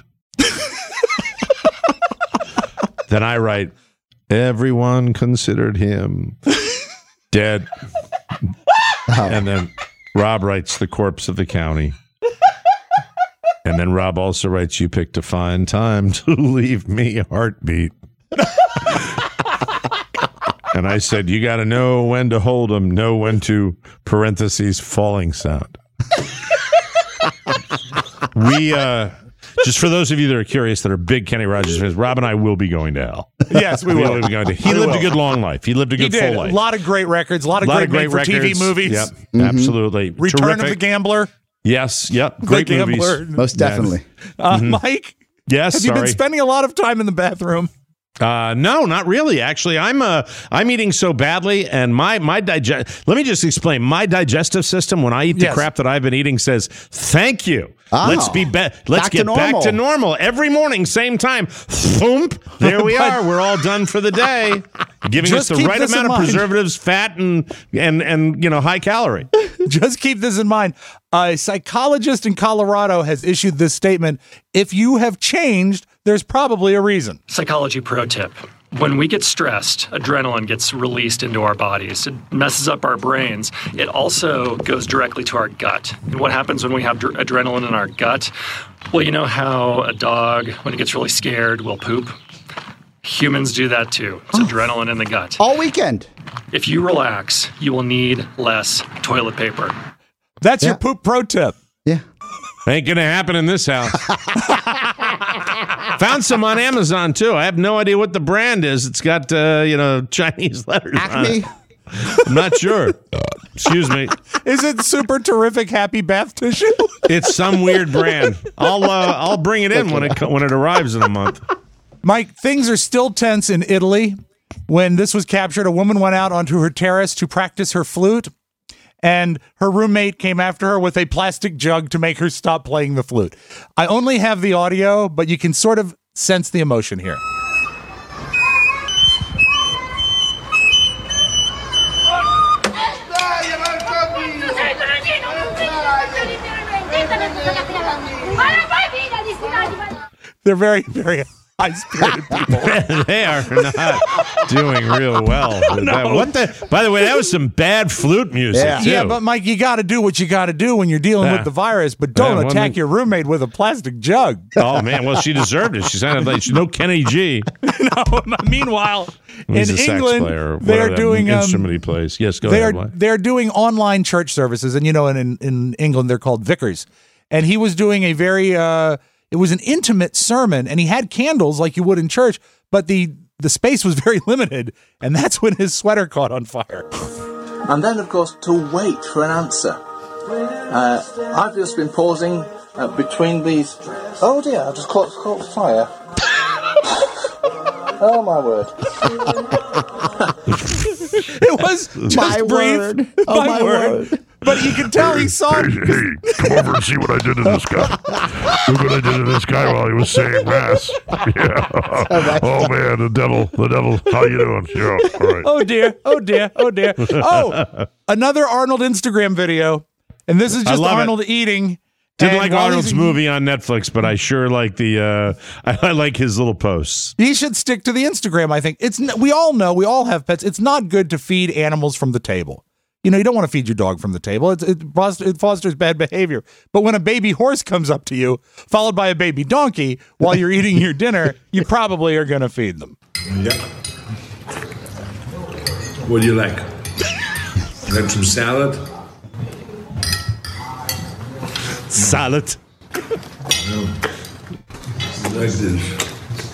S2: Then I write, everyone considered him dead. And then Rob writes, the corpse of the county. And then Rob also writes, you picked a fine time to leave me a heartbeat. And I said, you got to know when to hold them, know when to, parentheses, falling sound. we, uh, just for those of you that are curious, that are big Kenny Rogers fans, Rob and I will be going to hell.
S3: Yes, we will.
S2: be going to, he
S3: We
S2: lived
S3: will.
S2: a good long life. He lived a
S3: He
S2: good
S3: did.
S2: full life.
S3: A lot of great records, a lot of
S2: A lot
S3: great,
S2: of great
S3: made for
S2: records.
S3: T V movies.
S2: Yep, absolutely.
S3: Return of the
S2: Terrific.
S3: Gambler.
S2: Yes, yep. Great
S3: The
S2: movies.
S3: Gambler.
S4: Most definitely.
S3: Uh,
S2: Mhm.
S3: Mike,
S2: Yes,
S3: have you been
S2: sorry.
S3: spending a lot of time in the bathroom?
S2: Uh, no, not really. Actually, I'm uh, I'm eating so badly, and my my digest. Let me just explain. My digestive system, when I eat the
S3: Yes.
S2: crap that I've been eating, says thank you.
S4: Oh.
S2: Let's be be- Let's
S4: Back to
S2: get back
S4: normal.
S2: to normal every morning, same time. Thump. There we are. We're all done for the day. Giving
S3: Just
S2: us the
S3: keep
S2: right
S3: this in
S2: amount of
S3: mind.
S2: preservatives, fat, and and and you know high calorie.
S3: Just keep this in mind. A psychologist in Colorado has issued this statement. If you have changed, there's probably a reason.
S15: Psychology pro tip. When we get stressed, adrenaline gets released into our bodies. It messes up our brains. It also goes directly to our gut. And what happens when we have dr- adrenaline in our gut? Well, you know how a dog, when it gets really scared, will poop? Humans do that too. It's adrenaline in the gut.
S4: All weekend.
S15: If you relax, you will need less toilet paper.
S3: That's
S4: Yeah.
S3: your poop pro tip.
S4: Yeah.
S2: Ain't gonna happen in this house. Found some on Amazon too. I have no idea what the brand is. It's got uh, you know Chinese letters on
S4: Acme.
S2: it. I'm not sure. Excuse me.
S3: Is it super terrific happy bath tissue?
S2: It's some weird brand. I'll uh, I'll bring it in when it co- when it arrives in a month.
S3: Mike, things are still tense in Italy. When this was captured, a woman went out onto her terrace to practice her flute, and her roommate came after her with a plastic jug to make her stop playing the flute. I only have the audio, but you can sort of sense the emotion here. They're very, very high-spirited people.
S2: They are not doing real well.
S3: No.
S2: What the? By the way, that was some bad flute music
S3: Yeah,
S2: too.
S3: yeah, but Mike, you got to do what you got to do when you're dealing
S2: Yeah.
S3: with the virus, but don't
S2: Yeah, well,
S3: attack
S2: then-
S3: your roommate with a plastic jug.
S2: Oh man, well she deserved it. She sounded like she's no Kenny G.
S3: No, meanwhile,
S2: He's
S3: in
S2: a sax
S3: England,
S2: player. or
S3: they're
S2: whatever that
S3: doing um,
S2: instrument he plays. Yes, go
S3: they're
S2: ahead. Mike.
S3: they're doing online church services, and you know, in, in in England they're called vicars. And he was doing a very uh, it was an intimate sermon, and he had candles like you would in church, but the the space was very limited, and that's when his sweater caught on fire.
S16: And then, of course, to wait for an answer. Uh, I've just been pausing uh, between these. Oh dear! I just caught, caught fire. Oh my word!
S3: It was just
S4: My
S3: brief.
S4: word. Oh,
S3: my,
S4: my
S3: word.
S4: word.
S3: But you can tell he saw it.
S17: Hey, come over and see what I did to this guy. Look what I did to this guy while he was saying mass. Yeah. Oh man, the devil, the devil. How you doing? Yeah. All right.
S3: Oh dear. Oh dear. Oh dear. Oh, another Arnold Instagram video. And this is
S2: I
S3: just
S2: love
S3: Arnold
S2: it.
S3: eating.
S2: Didn't
S3: and
S2: like
S3: while
S2: Arnold's
S3: he's-
S2: movie on Netflix, but I sure like the. Uh, I, I like his little posts.
S3: He should stick to the Instagram. I think it's. n- We all know. We all have pets. It's not good to feed animals from the table. You know, you don't want to feed your dog from the table. It's, it, fosters, it fosters bad behavior. But when a baby horse comes up to you, followed by a baby donkey, while you're eating your dinner, you probably are going to feed them.
S18: Yeah. What do you like? Like some salad?
S2: Salad.
S18: No. Like this.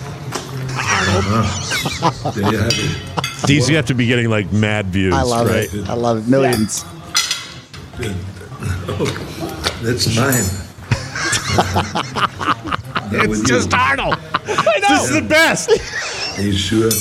S18: Uh-huh. There you have it.
S2: These you have to be getting like mad views.
S4: I love
S2: right?
S4: it. I love it. Millions.
S18: Oh, that's mine. Not with
S2: It's just
S18: you.
S2: Arnold. This is the best.
S18: Are you sure?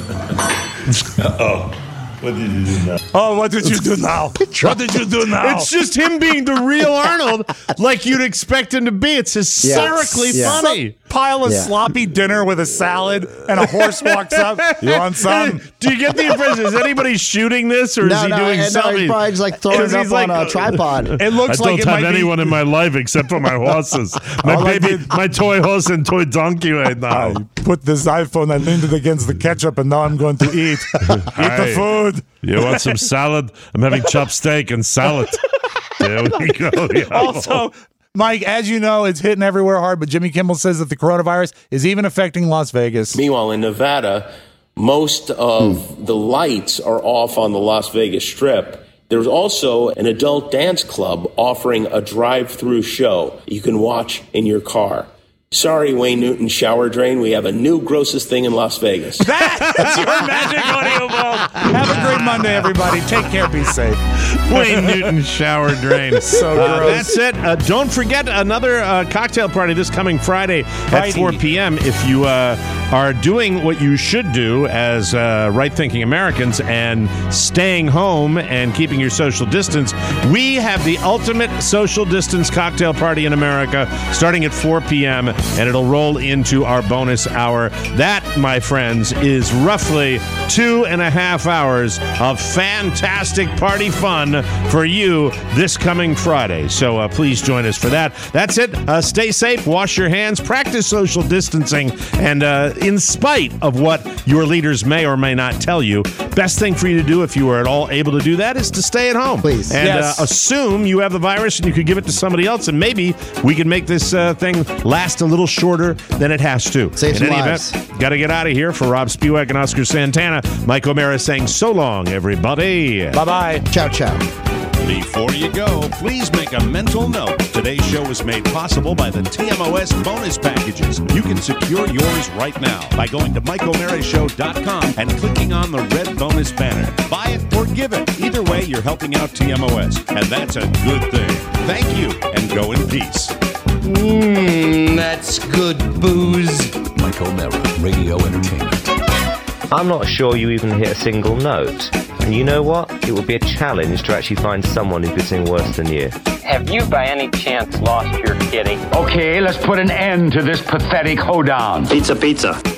S18: Uh-oh. What did you do now?
S3: Oh, what did you do now? What did you do now?
S2: It's just him being the real Arnold, like you'd expect him to be. It's hysterically
S4: Yes. Yeah.
S2: funny.
S3: Pile of
S4: Yeah.
S3: sloppy dinner with a salad, and a horse walks up. You want some?
S2: Do you get the impression? Is anybody shooting this, or is
S4: No,
S2: he
S4: no,
S2: doing
S4: and no,
S2: something?
S4: he's probably just, like, throwing
S2: Is
S4: it
S2: he's
S4: up on a tripod.
S3: It looks
S2: I
S3: like
S2: don't
S3: it
S2: have
S3: might be-
S2: anyone in my life except for my horses, my
S3: All I
S2: baby,
S3: did-
S2: my toy horse and toy donkey right now.
S3: I put this iPhone, I leaned it against the ketchup, and now I'm going to eat. Eat the
S2: Hey.
S3: food.
S2: You want some salad? I'm having chopped steak and salad. There we go. Yeah.
S3: Also, Mike, as you know, it's hitting everywhere hard, but Jimmy Kimmel says that the coronavirus is even affecting Las Vegas.
S19: Meanwhile, in Nevada, most of the lights are off on the Las Vegas Strip. There's also an adult dance club offering a drive-through show you can watch in your car. Sorry, Wayne Newton shower drain. We have a new grossest thing in Las Vegas.
S3: That's your magic audio vault. Have a great Monday, everybody. Take care. Be safe.
S2: Wayne Newton shower drain.
S3: So
S2: Uh,
S3: gross.
S2: that's it. Uh, don't forget another uh, cocktail party this coming Friday
S3: Friday.
S2: at four p.m. If you uh, are doing what you should do as uh, right-thinking Americans and staying home and keeping your social distance, we have the ultimate social distance cocktail party in America starting at four p.m. and it'll roll into our bonus hour. That, my friends, is roughly two and a half hours of fantastic party fun for you this coming Friday. So uh, please join us for that. That's it. Uh, stay safe, wash your hands, practice social distancing, and uh, in spite of what your leaders may or may not tell you, best thing for you to do if you are at all able to do that is to stay at home.
S4: Please.
S2: And
S3: Yes.
S2: uh, assume you have the virus and you could give it to somebody else, and maybe we can make this uh, thing last a little shorter than it has to.
S4: Save
S2: In
S4: some
S2: any
S4: lives.
S2: event, got to get out of here. For Rob Spewak and Oscar Santana, Mike O'Mara saying so long, everybody.
S3: Bye-bye.
S4: Ciao, ciao.
S1: Before you go, please make a mental note. Today's show was made possible by the T M O S bonus packages. You can secure yours right now by going to mike o'mara show dot com and clicking on the red bonus banner. Buy it or give it. Either way, you're helping out T M O S, and that's a good thing. Thank you, and go in peace.
S20: Mmm, that's good booze.
S1: Mike O'Mara, Radio Entertainment.
S21: I'm not sure you even hit a single note. And you know what? It would be a challenge to actually find someone who could sing worse than you.
S22: Have you by any chance lost your kitty?
S23: Okay, let's put an end to this pathetic hoedown.
S22: Pizza, pizza.